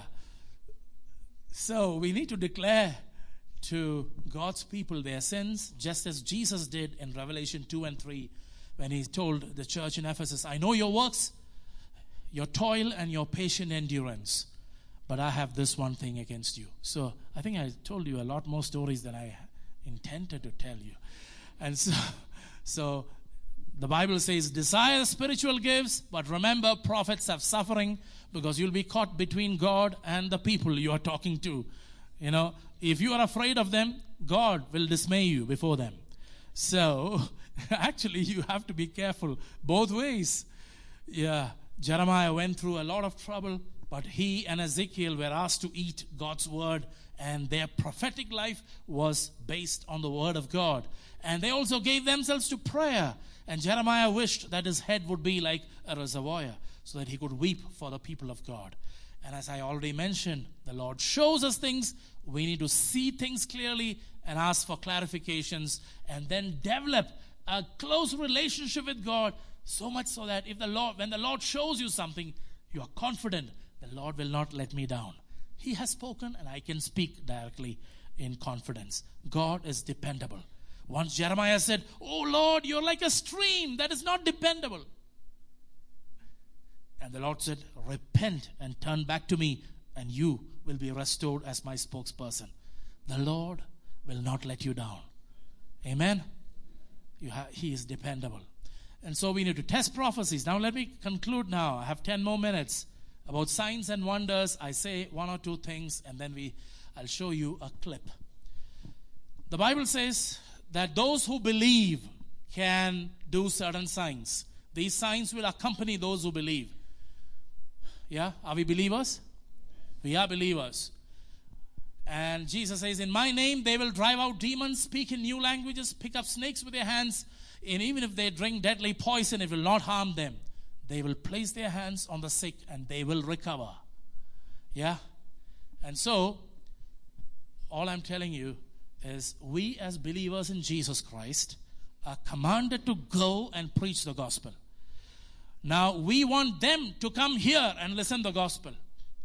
So we need to declare to God's people their sins, just as Jesus did in Revelation 2 and 3, when He told the church in Ephesus, I know your works, your toil and your patient endurance, but I have this one thing against you. So I think I told you a lot more stories than I intended to tell you. And so the Bible says, desire spiritual gifts, but remember, prophets have suffering, because you'll be caught between God and the people you are talking to. You know, if you are afraid of them, God will dismay you before them. So actually, you have to be careful both ways. Yeah, Jeremiah went through a lot of trouble, but he and Ezekiel were asked to eat God's word, and their prophetic life was based on the word of God. And they also gave themselves to prayer. And Jeremiah wished that his head would be like a reservoir, so that he could weep for the people of God. And as I already mentioned, the Lord shows us things. We need to see things clearly and ask for clarifications, and then develop a close relationship with God, so much so that when the Lord shows you something, you are confident the Lord will not let me down. He has spoken, and I can speak directly in confidence. God is dependable. Once Jeremiah said, oh Lord, you're like a stream that is not dependable. And the Lord said, repent and turn back to me, and you will be restored as my spokesperson. The Lord will not let you down. Amen? He is dependable. And so we need to test prophecies. Now let me conclude now. I have 10 more minutes. About signs and wonders, I say one or two things, and then I'll show you a clip. The Bible says that those who believe can do certain signs. These signs will accompany those who believe. Yeah? Are we believers? We are believers. And Jesus says, in my name they will drive out demons, speak in new languages, pick up snakes with their hands, and even if they drink deadly poison, it will not harm them. They will place their hands on the sick and they will recover. Yeah? And so, all I'm telling you is, we as believers in Jesus Christ are commanded to go and preach the gospel. Now, we want them to come here and listen to the gospel.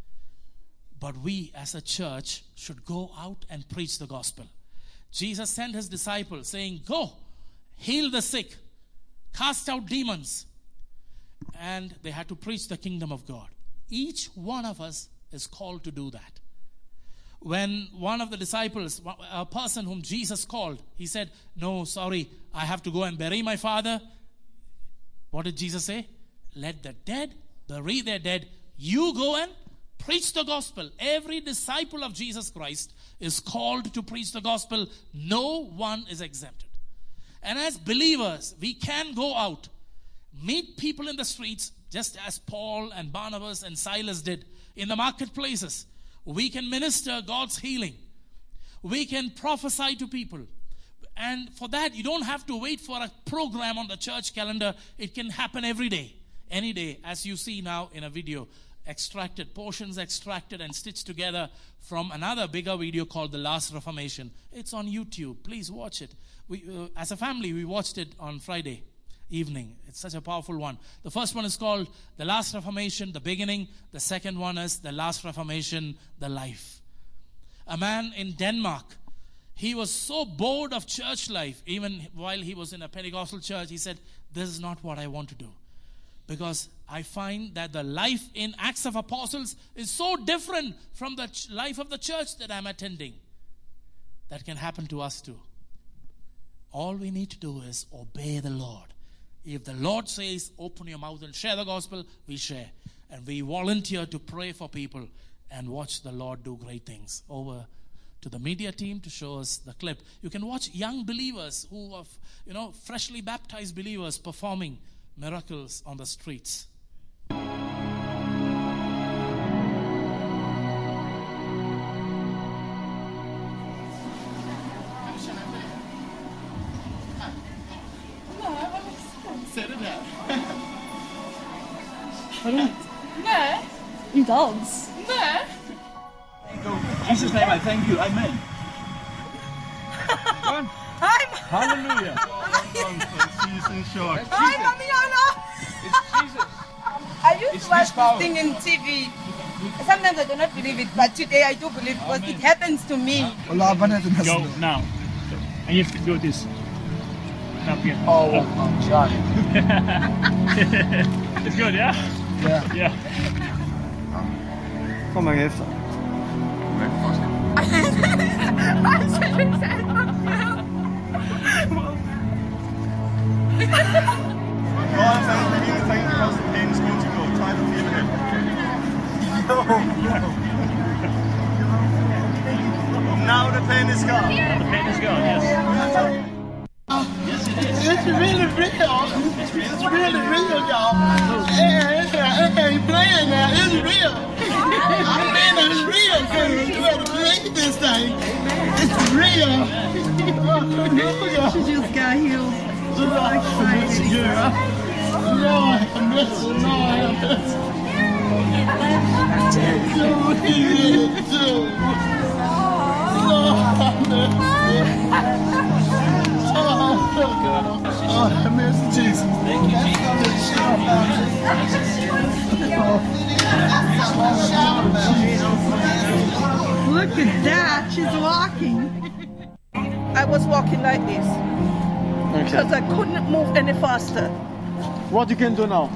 But we as a church should go out and preach the gospel. Jesus sent His disciples saying, go, heal the sick, cast out demons. And they had to preach the kingdom of God. Each one of us is called to do that. When one of the disciples, a person whom Jesus called, he said, no, sorry, I have to go and bury my father. What did Jesus say? Let the dead bury their dead. You go and preach the gospel. Every disciple of Jesus Christ is called to preach the gospel. No one is exempted. And as believers, we can go out, meet people in the streets, just as Paul and Barnabas and Silas did in the marketplaces. We can minister God's healing. We can prophesy to people. And for that, you don't have to wait for a program on the church calendar. It can happen every day, any day, as you see now in a video. extracted, portions extracted and stitched together from another bigger video called The Last Reformation. It's on YouTube. Please watch it. We, as a family, we watched it on Friday evening. It's such a powerful one. The first one is called The Last Reformation, the beginning. The second one is The Last Reformation, the life. A man in Denmark, he was so bored of church life, even while he was in a Pentecostal church, he said, this is not what I want to do. Because I find that the life in Acts of Apostles is so different from the life of the church that I'm attending. That can happen to us too. All we need to do is obey the Lord. If the Lord says, open your mouth and share the gospel, we share. And we volunteer to pray for people and watch the Lord do great things. Over to the media team to show us the clip. You can watch young believers who are, freshly baptized believers performing miracles on the streets. Ser det där? Vadå? Nej. Inte alls. Nej. In Jesus' name I thank you. Amen. Hallelujah. Hi, Mamiana. It's Jesus. I used It's to watch this power. this thing in TV. Sometimes I do not believe it, but today I do believe because it happens to me. Go now. And you have to do this. Up here. Oh, I'm trying. It's good, yeah? Yeah. Yeah. Kom jag efter. Now the pain is gone. The pain is gone, yes. It's really real. It's really real, y'all. I ain't playing now. It's real. I mean, it's real. You better believe this thing. It's real. She just got healed. So excited. Girl. Lord, I'm missing. Lord, I'm missing. Lord, he did it too. Lord, I'm missing. Oh, I miss Jesus. Thank you, Look at that. She's walking. I was walking like this because I couldn't move any faster. What you can do now?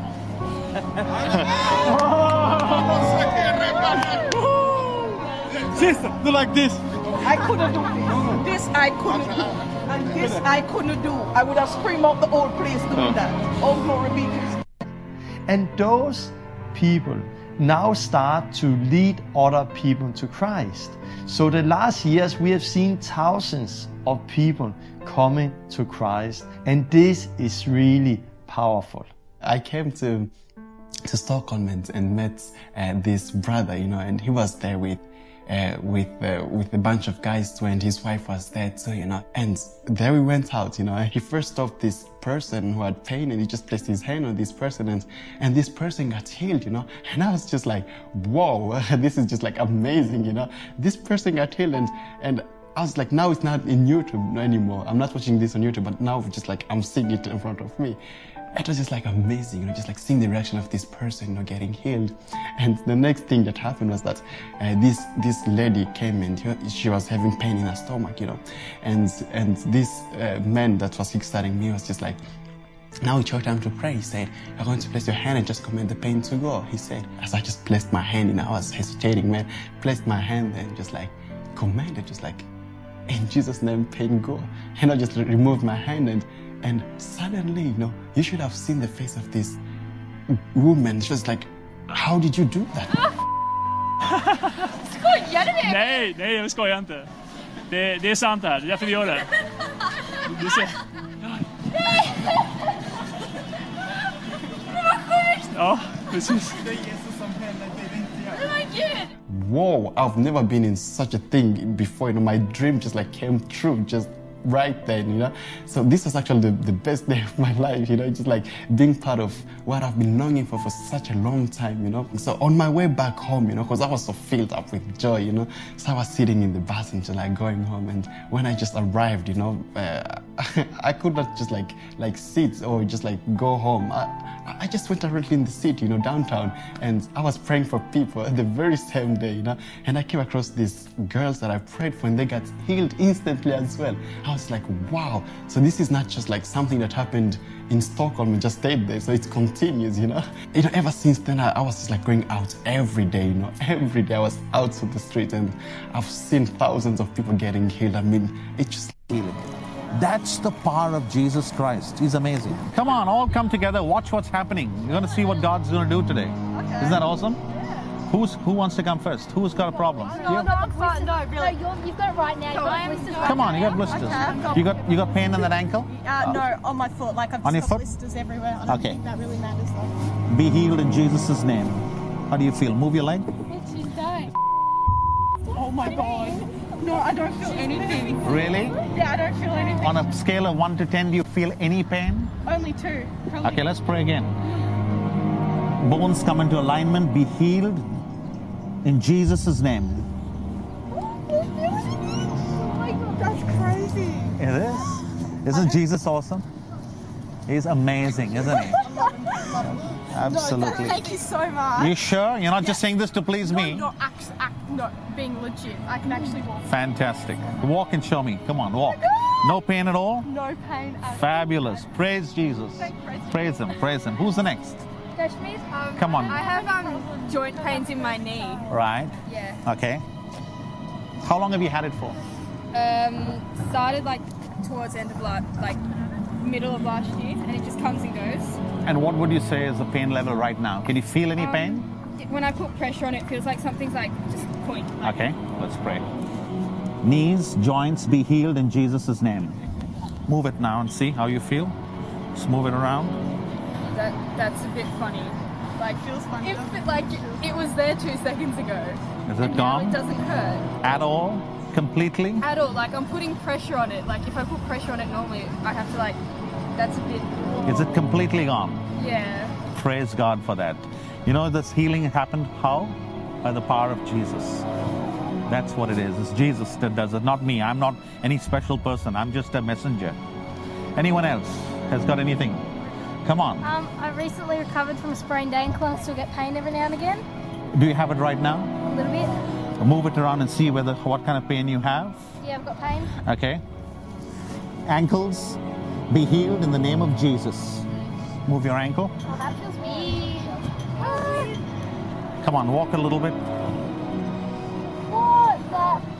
Sister, do like this. I couldn't do this. This I couldn't do. And this I couldn't do. I would have screamed out the whole place doing that. All glory be to God. And those people now start to lead other people to Christ. So the last years we have seen thousands of people coming to Christ, and this is really powerful. I came to Stockholm and met this brother, and he was there with a bunch of guys too, and his wife was there too, And there we went out, He first stopped this person who had pain, and he just placed his hand on this person, and this person got healed, And I was just like, whoa, this is just like amazing, This person got healed, and I was like, now it's not in YouTube anymore. I'm not watching this on YouTube, but now just like I'm seeing it in front of me. It was just like amazing, just like seeing the reaction of this person, getting healed. And the next thing that happened was that this lady came and she was having pain in her stomach, And this man that was kickstarting me was just like, now it's your time to pray. He said, you're going to place your hand and just command the pain to go. He said, as I just placed my hand in, I was hesitating, man, placed my hand there and just like commanded, just like, in Jesus' name, pain go. And I just removed my hand and suddenly, you should have seen the face of this woman. She was like, how did you do that? Skojar du? Nej, jag skojar inte. Det är sant här, det är därför vi gör det. Du ser. Ja, precis. Whoa, I've never been in such a thing before. My dream just like came true just right then, you know. So this was actually the best day of my life, you know, just like being part of what I've been longing for such a long time, you know. So on my way back home, you know, because I was so filled up with joy, you know, so I was sitting in the bus and just like going home, and when I just arrived, you know, I could not just like sit or just like go home. I just went directly in the city, you know, downtown, and I was praying for people the very same day, you know, and I came across these girls that I prayed for, and they got healed instantly as well. I was like, wow, so this is not just like something that happened in Stockholm and just stayed there, so it continues, you know. You know, ever since then, I was just like going out every day, you know, every day I was out to the street, and I've seen thousands of people getting healed. I mean, it's just healing. That's the power of Jesus Christ. He's amazing. Come on, all come together, watch what's happening. You're going to see what God's going to do today. Okay. Isn't that awesome? Yeah. Who wants to come first? Who's got a problem? No, really. No, you've got it right now. Come on, you got blisters. Okay. You got pain in that ankle? No, on my foot. Like I've just got blisters everywhere. I don't think that really matters though. Be healed in Jesus' name. How do you feel? Move your leg. She's dying. Oh my God. No, I don't feel anything. Really? Yeah, I don't feel anything. On a scale of 1 to 10, do you feel any pain? Only 2. Probably. Okay, let's pray again. Bones come into alignment, be healed in Jesus' name. Oh my God, that's crazy. It is. Isn't Jesus awesome? He's amazing, isn't he? Absolutely. No, thank you so much. You sure? You're not just saying this to please me? No, being legit. I can actually walk. Fantastic. Walk and show me. Come on, walk. No pain at all? No pain at all. Fabulous. Praise Jesus. Praise him. Praise him. Who's the next? Come on. I have joint pains in my knee. Right. Yeah. Okay. How long have you had it for? Started like towards the end of middle of last year, and it just comes and goes. And what would you say is the pain level right now? Can you feel any pain? When I put pressure on it, it feels like something's like just point. Okay, let's pray. Knees, joints, be healed in Jesus' name. Move it now and see how you feel. Just move it around. That's a bit funny. Like feels funny. It was there 2 seconds ago. Is it gone? Now it doesn't hurt at all. Completely? At all. Like I'm putting pressure on it. Like if I put pressure on it normally, I have to that's a bit. Is it completely gone? Yeah. Praise God for that. You know this healing happened how? By the power of Jesus. That's what it is. It's Jesus that does it, not me. I'm not any special person. I'm just a messenger. Anyone else has got anything? Come on. I recently recovered from a sprained ankle and still get pain every now and again. Do you have it right now? A little bit. Move it around and see what kind of pain you have. Yeah, I've got pain. Okay. Ankles, be healed in the name of Jesus. Move your ankle. Oh, that feels weird. Come on, walk a little bit. What?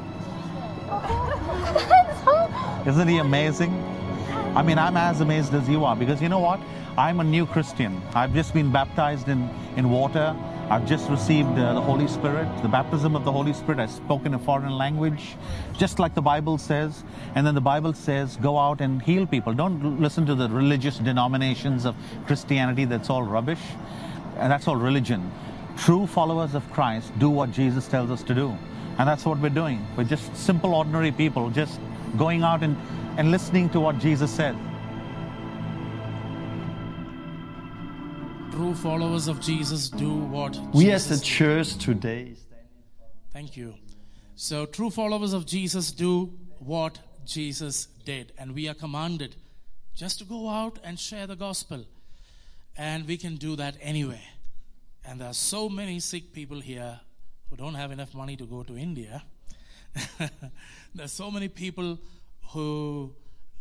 Isn't he amazing? I mean, I'm as amazed as you are, because you know what? I'm a new Christian. I've just been baptized in water. I've just received the Holy Spirit, the baptism of the Holy Spirit. I've spoken a foreign language, just like the Bible says. And then the Bible says, go out and heal people. Don't listen to the religious denominations of Christianity. That's all rubbish. And that's all religion. True followers of Christ do what Jesus tells us to do. And that's what we're doing. We're just simple, ordinary people, just going out and listening to what Jesus said. True followers of Jesus do what we as a church today. Thank you. So true followers of Jesus do what Jesus did. And we are commanded just to go out and share the gospel. And we can do that anywhere. And there are so many sick people here who don't have enough money to go to India. There's so many people who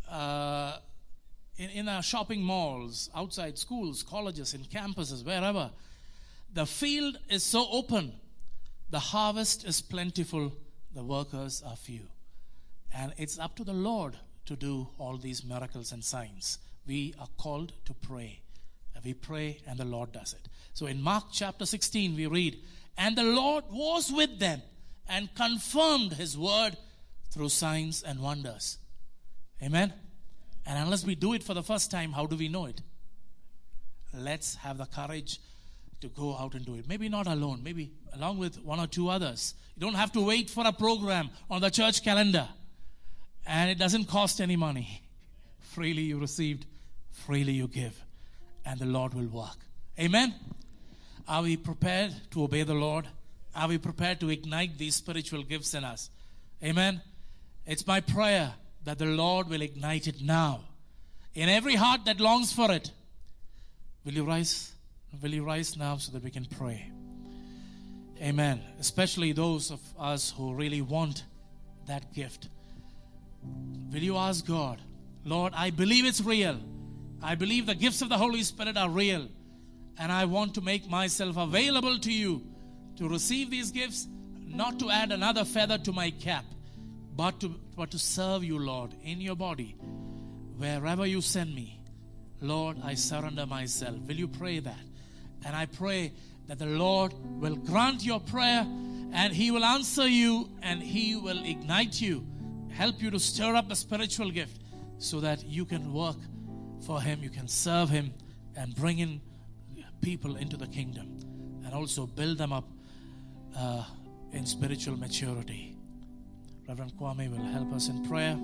in our shopping malls, outside schools, colleges, in campuses, wherever. The field is so open. The harvest is plentiful. The workers are few. And it's up to the Lord to do all these miracles and signs. We are called to pray. We pray and the Lord does it. So in Mark chapter 16 we read, and the Lord was with them and confirmed his word through signs and wonders. Amen. And unless we do it for the first time, how do we know it? Let's have the courage to go out and do it. Maybe not alone, maybe along with 1 or 2 others. You don't have to wait for a program on the church calendar. And it doesn't cost any money. Freely you received, freely you give. And the Lord will work. Amen? Are we prepared to obey the Lord? Are we prepared to ignite these spiritual gifts in us? Amen? It's my prayer that the Lord will ignite it now. In every heart that longs for it. Will you rise? Will you rise now so that we can pray? Amen. Especially those of us who really want that gift. Will you ask God, Lord, I believe it's real. I believe the gifts of the Holy Spirit are real. And I want to make myself available to you to receive these gifts, not to add another feather to my cap, but to serve you, Lord, in your body. Wherever you send me, Lord, I surrender myself. Will you pray that? And I pray that the Lord will grant your prayer and He will answer you and He will ignite you, help you to stir up the spiritual gift so that you can work for Him, you can serve Him and bring in people into the kingdom and also build them up in spiritual maturity. Reverend Kwame will help us in prayer.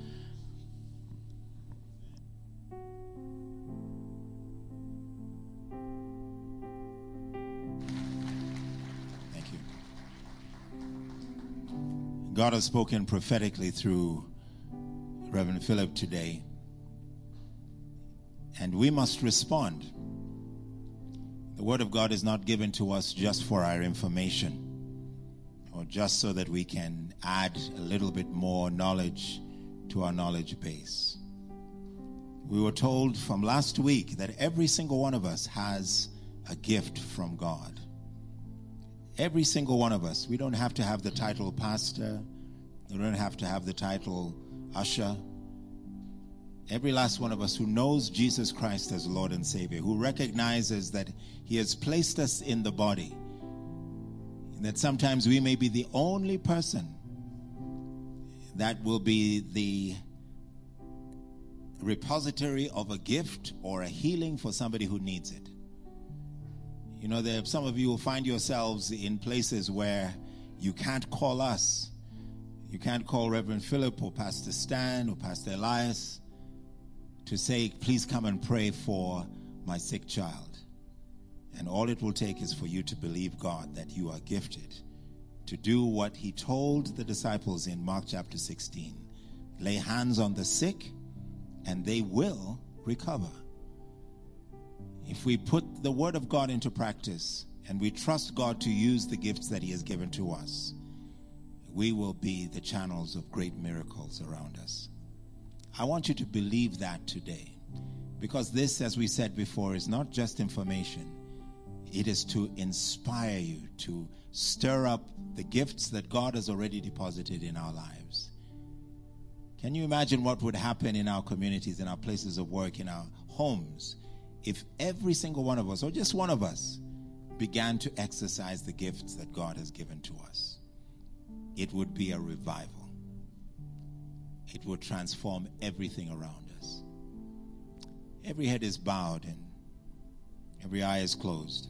God has spoken prophetically through Reverend Philip today. And we must respond. The Word of God is not given to us just for our information or just so that we can add a little bit more knowledge to our knowledge base. We were told from last week that every single one of us has a gift from God. Every single one of us. We don't have to have the title pastor. We don't have to have the title usher. Every last one of us who knows Jesus Christ as Lord and Savior, who recognizes that He has placed us in the body, and that sometimes we may be the only person that will be the repository of a gift or a healing for somebody who needs it. You know, there some of you will find yourselves in places where you can't call us. You can't call Reverend Philip or Pastor Stan or Pastor Elias to say, please come and pray for my sick child. And all it will take is for you to believe God that you are gifted to do what He told the disciples in Mark chapter 16. Lay hands on the sick and they will recover. If we put the Word of God into practice and we trust God to use the gifts that He has given to us, we will be the channels of great miracles around us. I want you to believe that today, because this, as we said before, is not just information. It is to inspire you, to stir up the gifts that God has already deposited in our lives. Can you imagine what would happen in our communities, in our places of work, in our homes, if every single one of us, or just one of us, began to exercise the gifts that God has given to us? It would be a revival. It would transform everything around us. Every head is bowed and every eye is closed.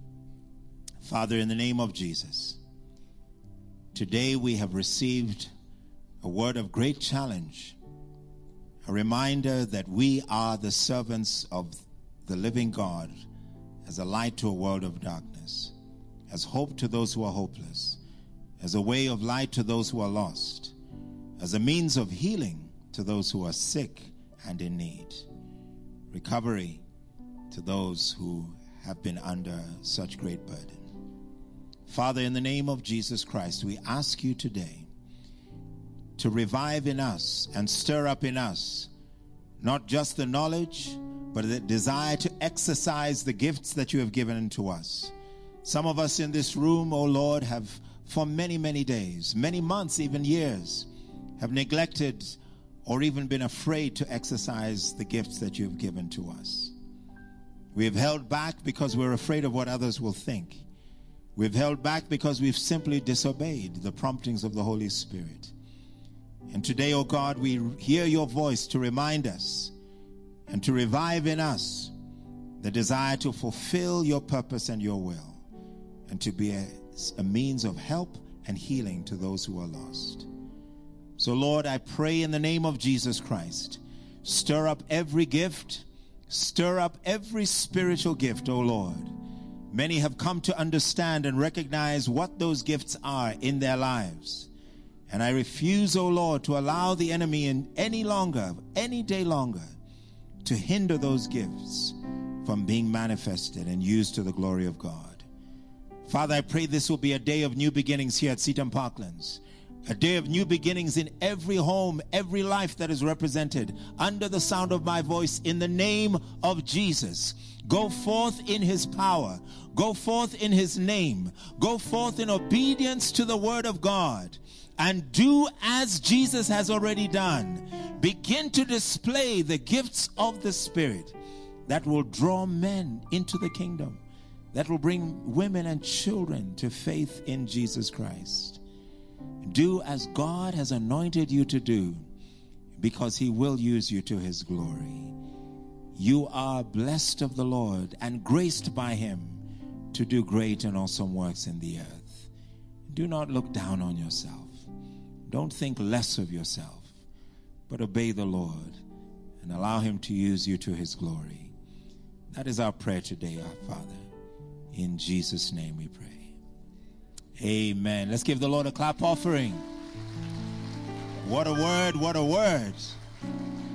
Father, in the name of Jesus, today we have received a word of great challenge, a reminder that we are the servants of the living God, as a light to a world of darkness, as hope to those who are hopeless, as a way of light to those who are lost, as a means of healing to those who are sick and in need, recovery to those who have been under such great burden. Father, in the name of Jesus Christ, we ask you today to revive in us and stir up in us not just the knowledge, but the desire to exercise the gifts that you have given to us. Some of us in this room, oh Lord, have for many, many days, many months, even years, have neglected or even been afraid to exercise the gifts that you have given to us. We have held back because we're afraid of what others will think. We've held back because we've simply disobeyed the promptings of the Holy Spirit. And today, oh God, we hear your voice to remind us and to revive in us the desire to fulfill your purpose and your will, and to be a means of help and healing to those who are lost. So, Lord, I pray in the name of Jesus Christ, stir up every gift, stir up every spiritual gift, O Lord. Many have come to understand and recognize what those gifts are in their lives. And I refuse, O Lord, to allow the enemy any day longer, to hinder those gifts from being manifested and used to the glory of God. Father, I pray this will be a day of new beginnings here at Seaton Parklands. A day of new beginnings in every home, every life that is represented under the sound of my voice, in the name of Jesus. Go forth in his power. Go forth in his name. Go forth in obedience to the word of God. And do as Jesus has already done. Begin to display the gifts of the Spirit that will draw men into the kingdom, that will bring women and children to faith in Jesus Christ. Do as God has anointed you to do, because he will use you to his glory. You are blessed of the Lord and graced by him to do great and awesome works in the earth. Do not look down on yourself. Don't think less of yourself, but obey the Lord and allow him to use you to his glory. That is our prayer today, our Father. In Jesus' name we pray. Amen. Let's give the Lord a clap offering. What a word, what a word.